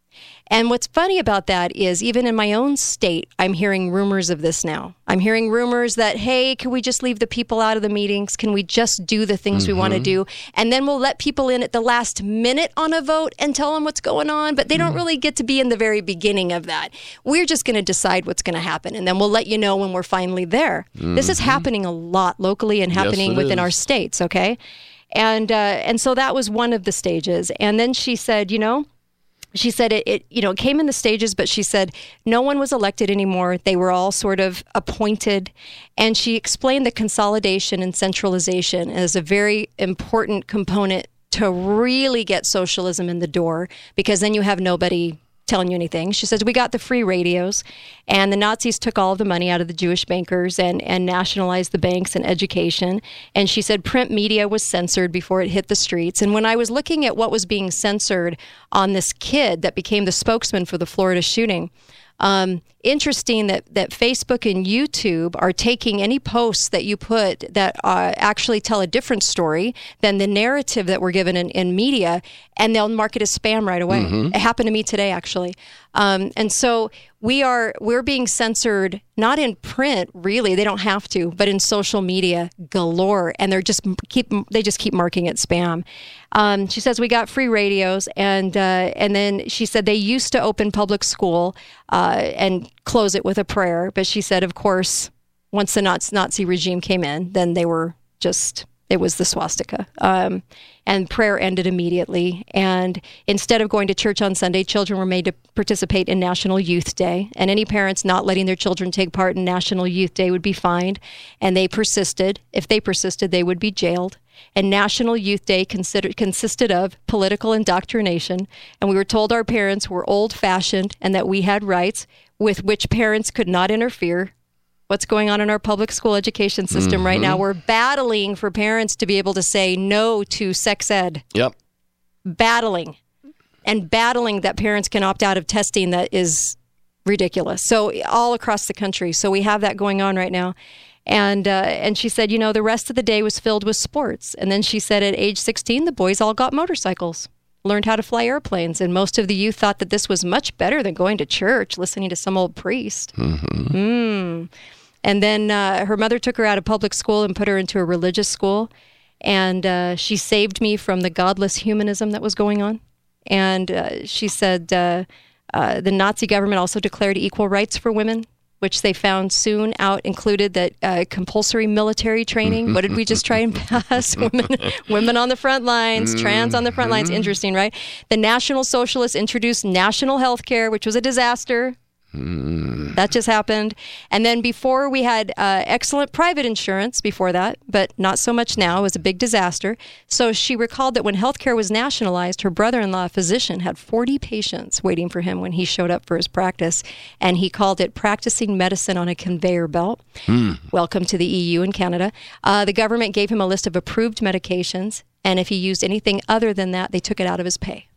And what's funny about that is even in my own state, I'm hearing rumors of this now. I'm hearing rumors that, hey, can we just leave the people out of the meetings? Can we just do the things mm-hmm. we want to do? And then we'll let people in at the last minute on a vote and tell them what's going on. But they don't mm-hmm. really get to be in the very beginning of that. We're just going to decide what's going to happen. And then we'll let you know when we're finally there. Mm-hmm. This is happening a lot locally and happening yes, within is. our states, okay? And, uh, and so that was one of the stages. And then she said, you know, She said it, it, you know, it came in the stages, but she said no one was elected anymore. They were all sort of appointed. And she explained the consolidation and centralization as a very important component to really get socialism in the door, because then you have nobody telling you anything. She says, we got the free radios, and the Nazis took all of the money out of the Jewish bankers and, and nationalized the banks and education. And she said print media was censored before it hit the streets. And when I was looking at what was being censored on this kid that became the spokesman for the Florida shooting, Um, interesting that, that Facebook and YouTube are taking any posts that you put that uh, actually tell a different story than the narrative that we're given in, in media, and they'll mark it as spam right away. Mm-hmm. It happened to me today, actually. Um, and so we are we're being censored, not in print, really. They don't have to, but in social media galore, and they're just keep they just keep marking it spam. Um, she says we got free radios, and uh, and then she said they used to open public school uh, and close it with a prayer, but she said, of course, once the Nazi regime came in, then they were just. It was the swastika. Um, and prayer ended immediately. And instead of going to church on Sunday, children were made to participate in National Youth Day. And any parents not letting their children take part in National Youth Day would be fined. And they persisted. If they persisted, they would be jailed. And National Youth Day considered, consisted of political indoctrination. And we were told our parents were old-fashioned and that we had rights with which parents could not interfere. What's going on in our public school education system mm-hmm. right now? We're battling for parents to be able to say no to sex ed. Yep. Battling. And battling that parents can opt out of testing that is ridiculous. So all across the country. So we have that going on right now. And uh, and she said, you know, the rest of the day was filled with sports. And then she said at age sixteen, the boys all got motorcycles, learned how to fly airplanes. And most of the youth thought that this was much better than going to church, listening to some old priest. Mm-hmm. Mm. And then uh, her mother took her out of public school and put her into a religious school. And uh, she saved me from the godless humanism that was going on. And uh, she said uh, uh, the Nazi government also declared equal rights for women, which they found soon out included that uh, compulsory military training. What did we just try and pass? women, women on the front lines, trans on the front lines. Interesting, right? The National Socialists introduced national health care, which was a disaster. Mm. That just happened. And then before we had uh, excellent private insurance before that, but not so much now. It was a big disaster. So she recalled that when healthcare was nationalized, her brother-in-law, a physician, had forty patients waiting for him when he showed up for his practice. And he called it practicing medicine on a conveyor belt. Mm. Welcome to the E U and Canada. Uh, the government gave him a list of approved medications. And if he used anything other than that, they took it out of his pay.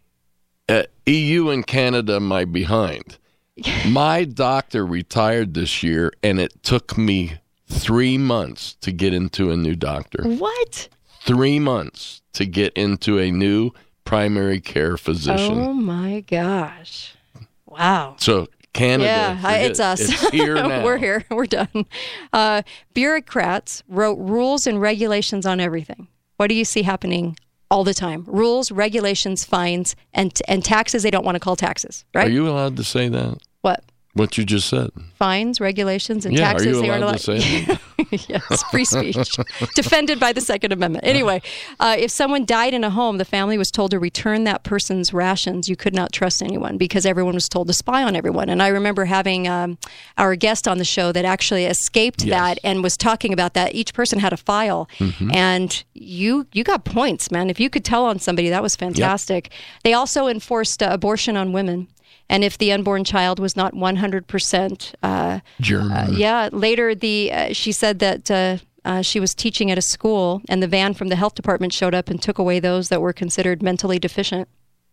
Uh, E U and Canada, my behind. My doctor retired this year, and it took me three months to get into a new doctor. What? Three months to get into a new primary care physician. Oh, my gosh. Wow. So Canada, yeah, I, it's us. It's here now. We're here. We're done. Uh, bureaucrats wrote rules and regulations on everything. What do you see happening all the time? Rules, regulations, fines, and and taxes they don't want to call taxes, right? Are you allowed to say that? What? What you just said. Fines, regulations, and yeah, taxes are you they aren't allowed allowed to say that? Yes, free speech. Defended by the Second Amendment. Anyway, uh, if someone died in a home, the family was told to return that person's rations. You could not trust anyone because everyone was told to spy on everyone. And I remember having um, our guest on the show that actually escaped Yes. that and was talking about that. Each person had a file. Mhm. And you you got points, man. If you could tell on somebody, that was fantastic. They also enforced uh, abortion on women. And if the unborn child was not one hundred percent uh, German. uh, yeah, later the uh, she said that uh, uh, she was teaching at a school, and the van from the health department showed up and took away those that were considered mentally deficient.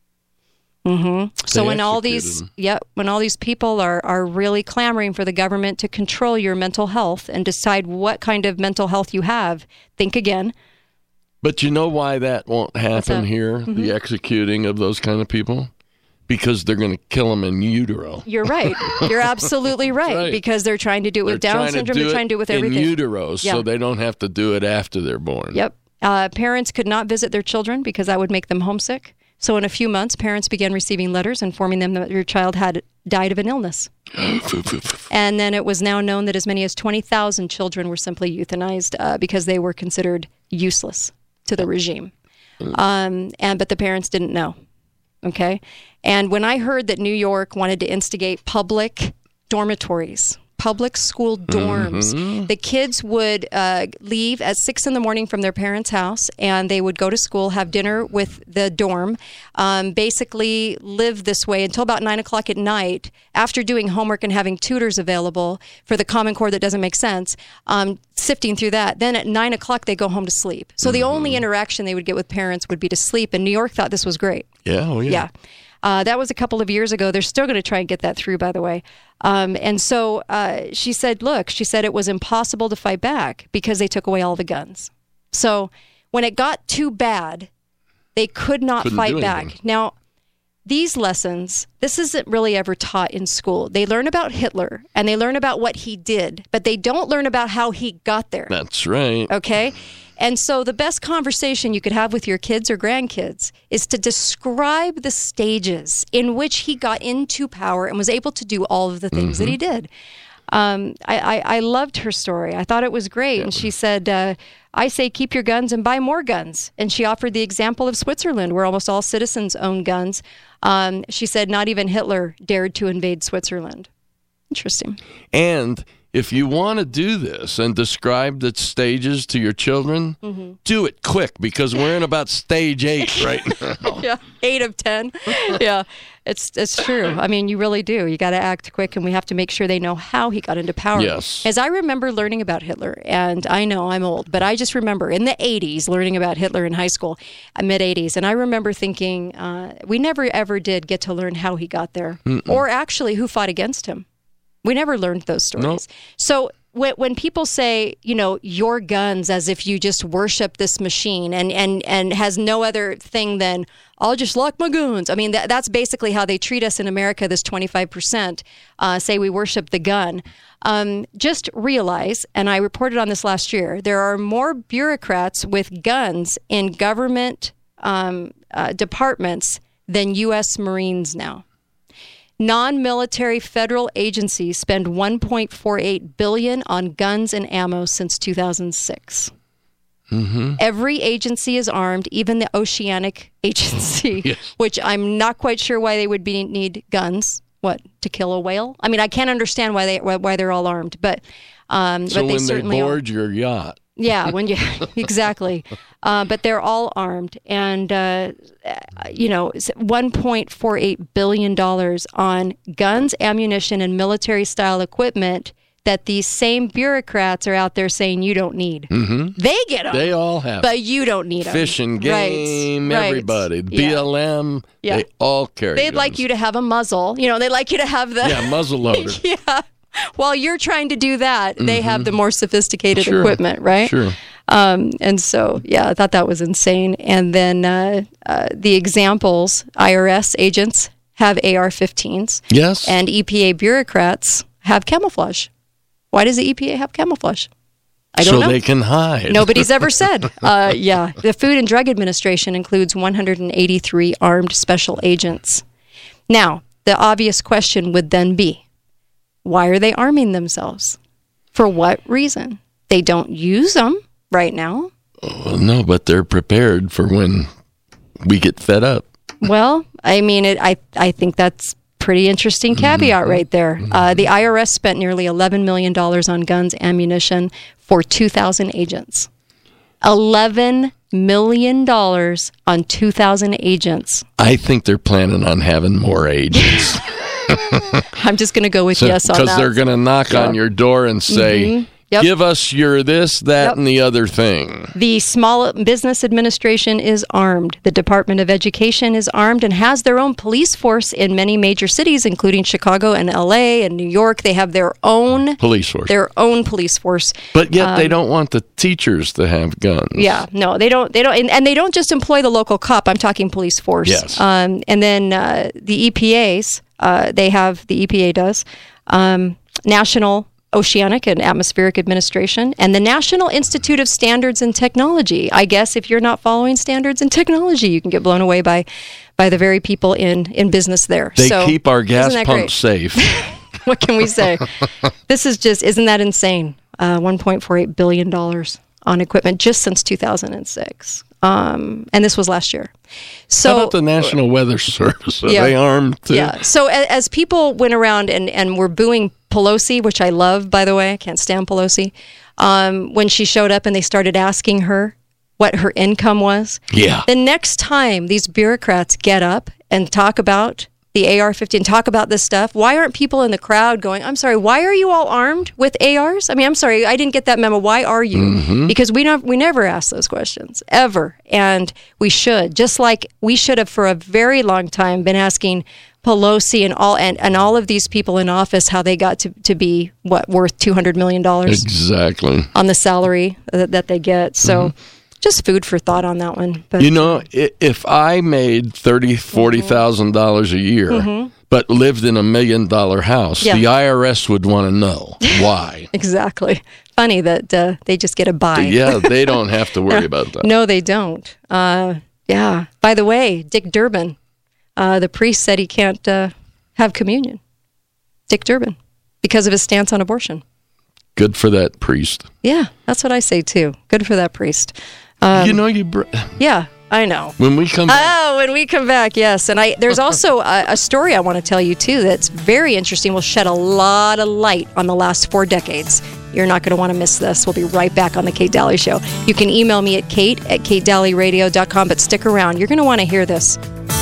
Mm-hmm. So They when all executed these, them. yeah, when all these people are are really clamoring for the government to control your mental health and decide what kind of mental health you have, think again. But you know why that won't happen that? here, Mhm. the executing of those kind of people? Because they're going to kill them in utero. You're right. You're absolutely right, Right. because they're trying to do it with They're Down trying to syndrome. do They're trying to do it with everything. in utero, so Yeah. they don't have to do it after they're born. Yep. Uh, parents could not visit their children because that would make them homesick. So in a few months, parents began receiving letters informing them that your child had died of an illness. And then it was now known that as many as twenty thousand children were simply euthanized uh, because they were considered useless to the regime. Um, and but the parents didn't know. Okay. And when I heard that New York wanted to instigate public dormitories, public school dorms, Mhm. the kids would uh, leave at six in the morning from their parents' house, and they would go to school, have dinner with the dorm, um, basically live this way until about nine o'clock at night, after doing homework and having tutors available for the Common Core that doesn't make sense, um, sifting through that. Then at nine o'clock, they go home to sleep. So the only interaction they would get with parents would be to sleep, and New York thought this was great. Yeah, oh yeah. Yeah. Uh, that was a couple of years ago. They're still going to try and get that through, by the way. Um, and so uh, she said, look, she said it was impossible to fight back because they took away all the guns. So when it got too bad, they could not Couldn't fight do back. anything. Now, these lessons, this isn't really ever taught in school. They learn about Hitler and they learn about what he did, but they don't learn about how he got there. That's right. Okay? And so the best conversation you could have with your kids or grandkids is to describe the stages in which he got into power and was able to do all of the things that he did. Um, I, I, I loved her story. I thought it was great. And she said, uh, I say keep your guns and buy more guns. And she offered the example of Switzerland, where almost all citizens own guns. Um, she said not even Hitler dared to invade Switzerland. Interesting. And if you want to do this and describe the stages to your children, Mhm. do it quick because we're in about stage eight right now. Yeah, eight of ten. Yeah, it's it's true. I mean, you really do. You got to act quick, and we have to make sure they know how he got into power. Yes. As I remember learning about Hitler, and I know I'm old, but I just remember in the eighties learning about Hitler in high school, mid eighties, and I remember thinking uh, we never ever did get to learn how he got there, Mm-mm. or actually who fought against him. We never learned those stories. Nope. So when, when people say, you know, your guns as if you just worship this machine and, and, and has no other thing than, I'll just lock my guns. I mean, that, that's basically how they treat us in America, this twenty-five percent uh, say we worship the gun. Um, just realize, and I reported on this last year, there are more bureaucrats with guns in government um, uh, departments than U S Marines now. Non-military federal agencies spend one point four eight billion dollars on guns and ammo since two thousand six. Mm-hmm. Every agency is armed, even the Oceanic Agency, Yes. which I'm not quite sure why they would be, need guns. what, to kill a whale? I mean, I can't understand why they why they're all armed, but um, so but they when they certainly board are. your yacht. Yeah, when you exactly, uh, but they're all armed, and uh, you know, one point four eight billion dollars on guns, ammunition, and military style equipment that these same bureaucrats are out there saying you don't need. Mm-hmm. They get them. They all have, but you don't need them. Fish and game, right, everybody, right. B L M, yeah. they all carry. They'd guns. like you to have a muzzle. You know, they'd like you to have the yeah muzzle loader. yeah. While you're trying to do that, they Mm-hmm. have the more sophisticated Sure. equipment, right? Sure. Um, and so, yeah, I thought that was insane. And then uh, uh, the examples, I R S agents have A R fifteens. Yes. And E P A bureaucrats have camouflage. Why does the E P A have camouflage? I don't so know. So they can hide. Nobody's ever said. Uh, yeah. The Food and Drug Administration includes one hundred eighty-three armed special agents. Now, the obvious question would then be, why are they arming themselves? For what reason? They don't use them right now. Well, no, but they're prepared for when we get fed up. Well, I mean, it, I I think that's pretty interesting caveat mm-hmm. right there. Mm-hmm. Uh, the I R S spent nearly eleven million dollars on guns, ammunition for two thousand agents. eleven million dollars on two thousand agents. I think they're planning on having more agents. I'm just going to go with so, yes on that. Because they're going to knock yeah. on your door and say, mm-hmm. yep. give us your this, that, yep. and the other thing. The Small Business Administration is armed. The Department of Education is armed and has their own police force in many major cities, including Chicago and L A and New York. They have their own police force. Their own police force. But yet um, they don't want the teachers to have guns. Yeah, no, they don't. They don't, and, and they don't just employ the local cop. I'm talking police force. Yes. Um, and then uh, the E P As. Uh, they have, the E P A does, um, National Oceanic and Atmospheric Administration, and the National Institute of Standards and Technology. I guess if you're not following standards and technology, you can get blown away by by the very people in, in business there. They so, keep our gas pumps great? safe. What can we say? This is just, isn't that insane? Uh, one point four eight billion dollars on equipment just since two thousand six. Um, and this was last year. So, how about the National Weather Service? Are yeah, they armed too? Yeah. So as, as people went around and, and were booing Pelosi, which I love, by the way, I can't stand Pelosi, um, when she showed up and they started asking her what her income was. Yeah. The next time these bureaucrats get up and talk about the A R fifteen, talk about this stuff, why aren't people in the crowd going, I'm sorry, why are you all armed with A Rs? I mean, I'm sorry, I didn't get that memo. Why are you? Mm-hmm. Because we don't, we never ask those questions, ever. And we should. Just like we should have for a very long time been asking Pelosi and all and, and all of these people in office how they got to, to be, what, worth two hundred million dollars? Exactly. On the salary that, that they get. So... Mm-hmm. Just food for thought on that one. But you know, if I made thirty thousand dollars, forty thousand dollars a year, mm-hmm. but lived in a million dollar house, yeah. the I R S would want to know why. Exactly. Funny that uh, they just get a buy. Yeah, they don't have to worry about that. No, they don't. Uh, yeah. By the way, Dick Durbin, uh, the priest said he can't uh, have communion. Dick Durbin, because of his stance on abortion. Good for that priest. Yeah, that's what I say too. Good for that priest. Um, you know, you. Br- yeah, I know. When we come back. Oh, when we come back, yes. And I there's also a, a story I want to tell you, too, that's very interesting. Will shed a lot of light on the last four decades. You're not going to want to miss this. We'll be right back on The Kate Daly Show. You can email me at kate at kate daly radio dot com, but stick around. You're going to want to hear this.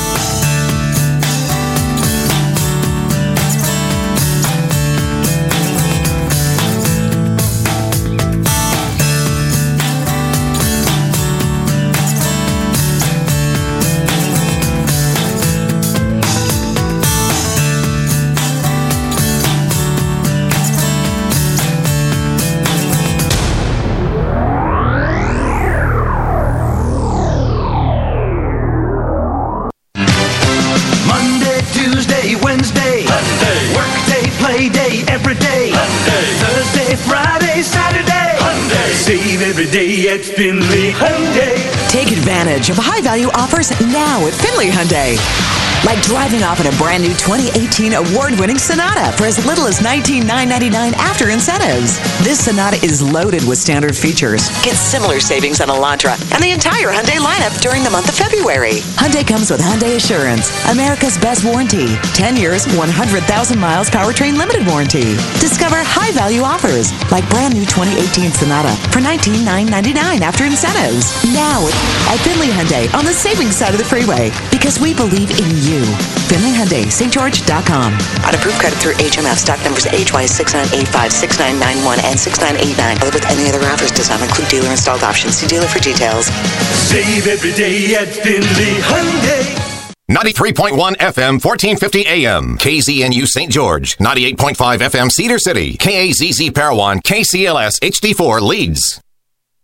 Every day at Finley Hyundai. Take advantage of high-value offers now at Finley Hyundai. Like driving off in a brand new twenty eighteen award-winning Sonata for as little as nineteen thousand nine hundred ninety-nine dollars after incentives. This Sonata is loaded with standard features. Get similar savings on Elantra and the entire Hyundai lineup during the month of February. Hyundai comes with Hyundai Assurance, America's best warranty. ten years, one hundred thousand miles powertrain limited warranty. Discover high-value offers like brand new twenty eighteen Sonata for nineteen thousand nine hundred ninety-nine dollars after incentives. Now at Finley Hyundai on the savings side of the freeway because we believe in you. Finley Hyundai, St George dot com. On approved credit through H M F. Stock numbers H Y six nine eight five, six nine nine one, and six nine eight nine. Other with any other offers does not include dealer installed options. See dealer for details. Save every day at Finley Hyundai. ninety-three point one F M, fourteen fifty A M. K Z N U Saint George. ninety-eight point five F M Cedar City. K A Z Z Parowan. K C L S H D four Leeds.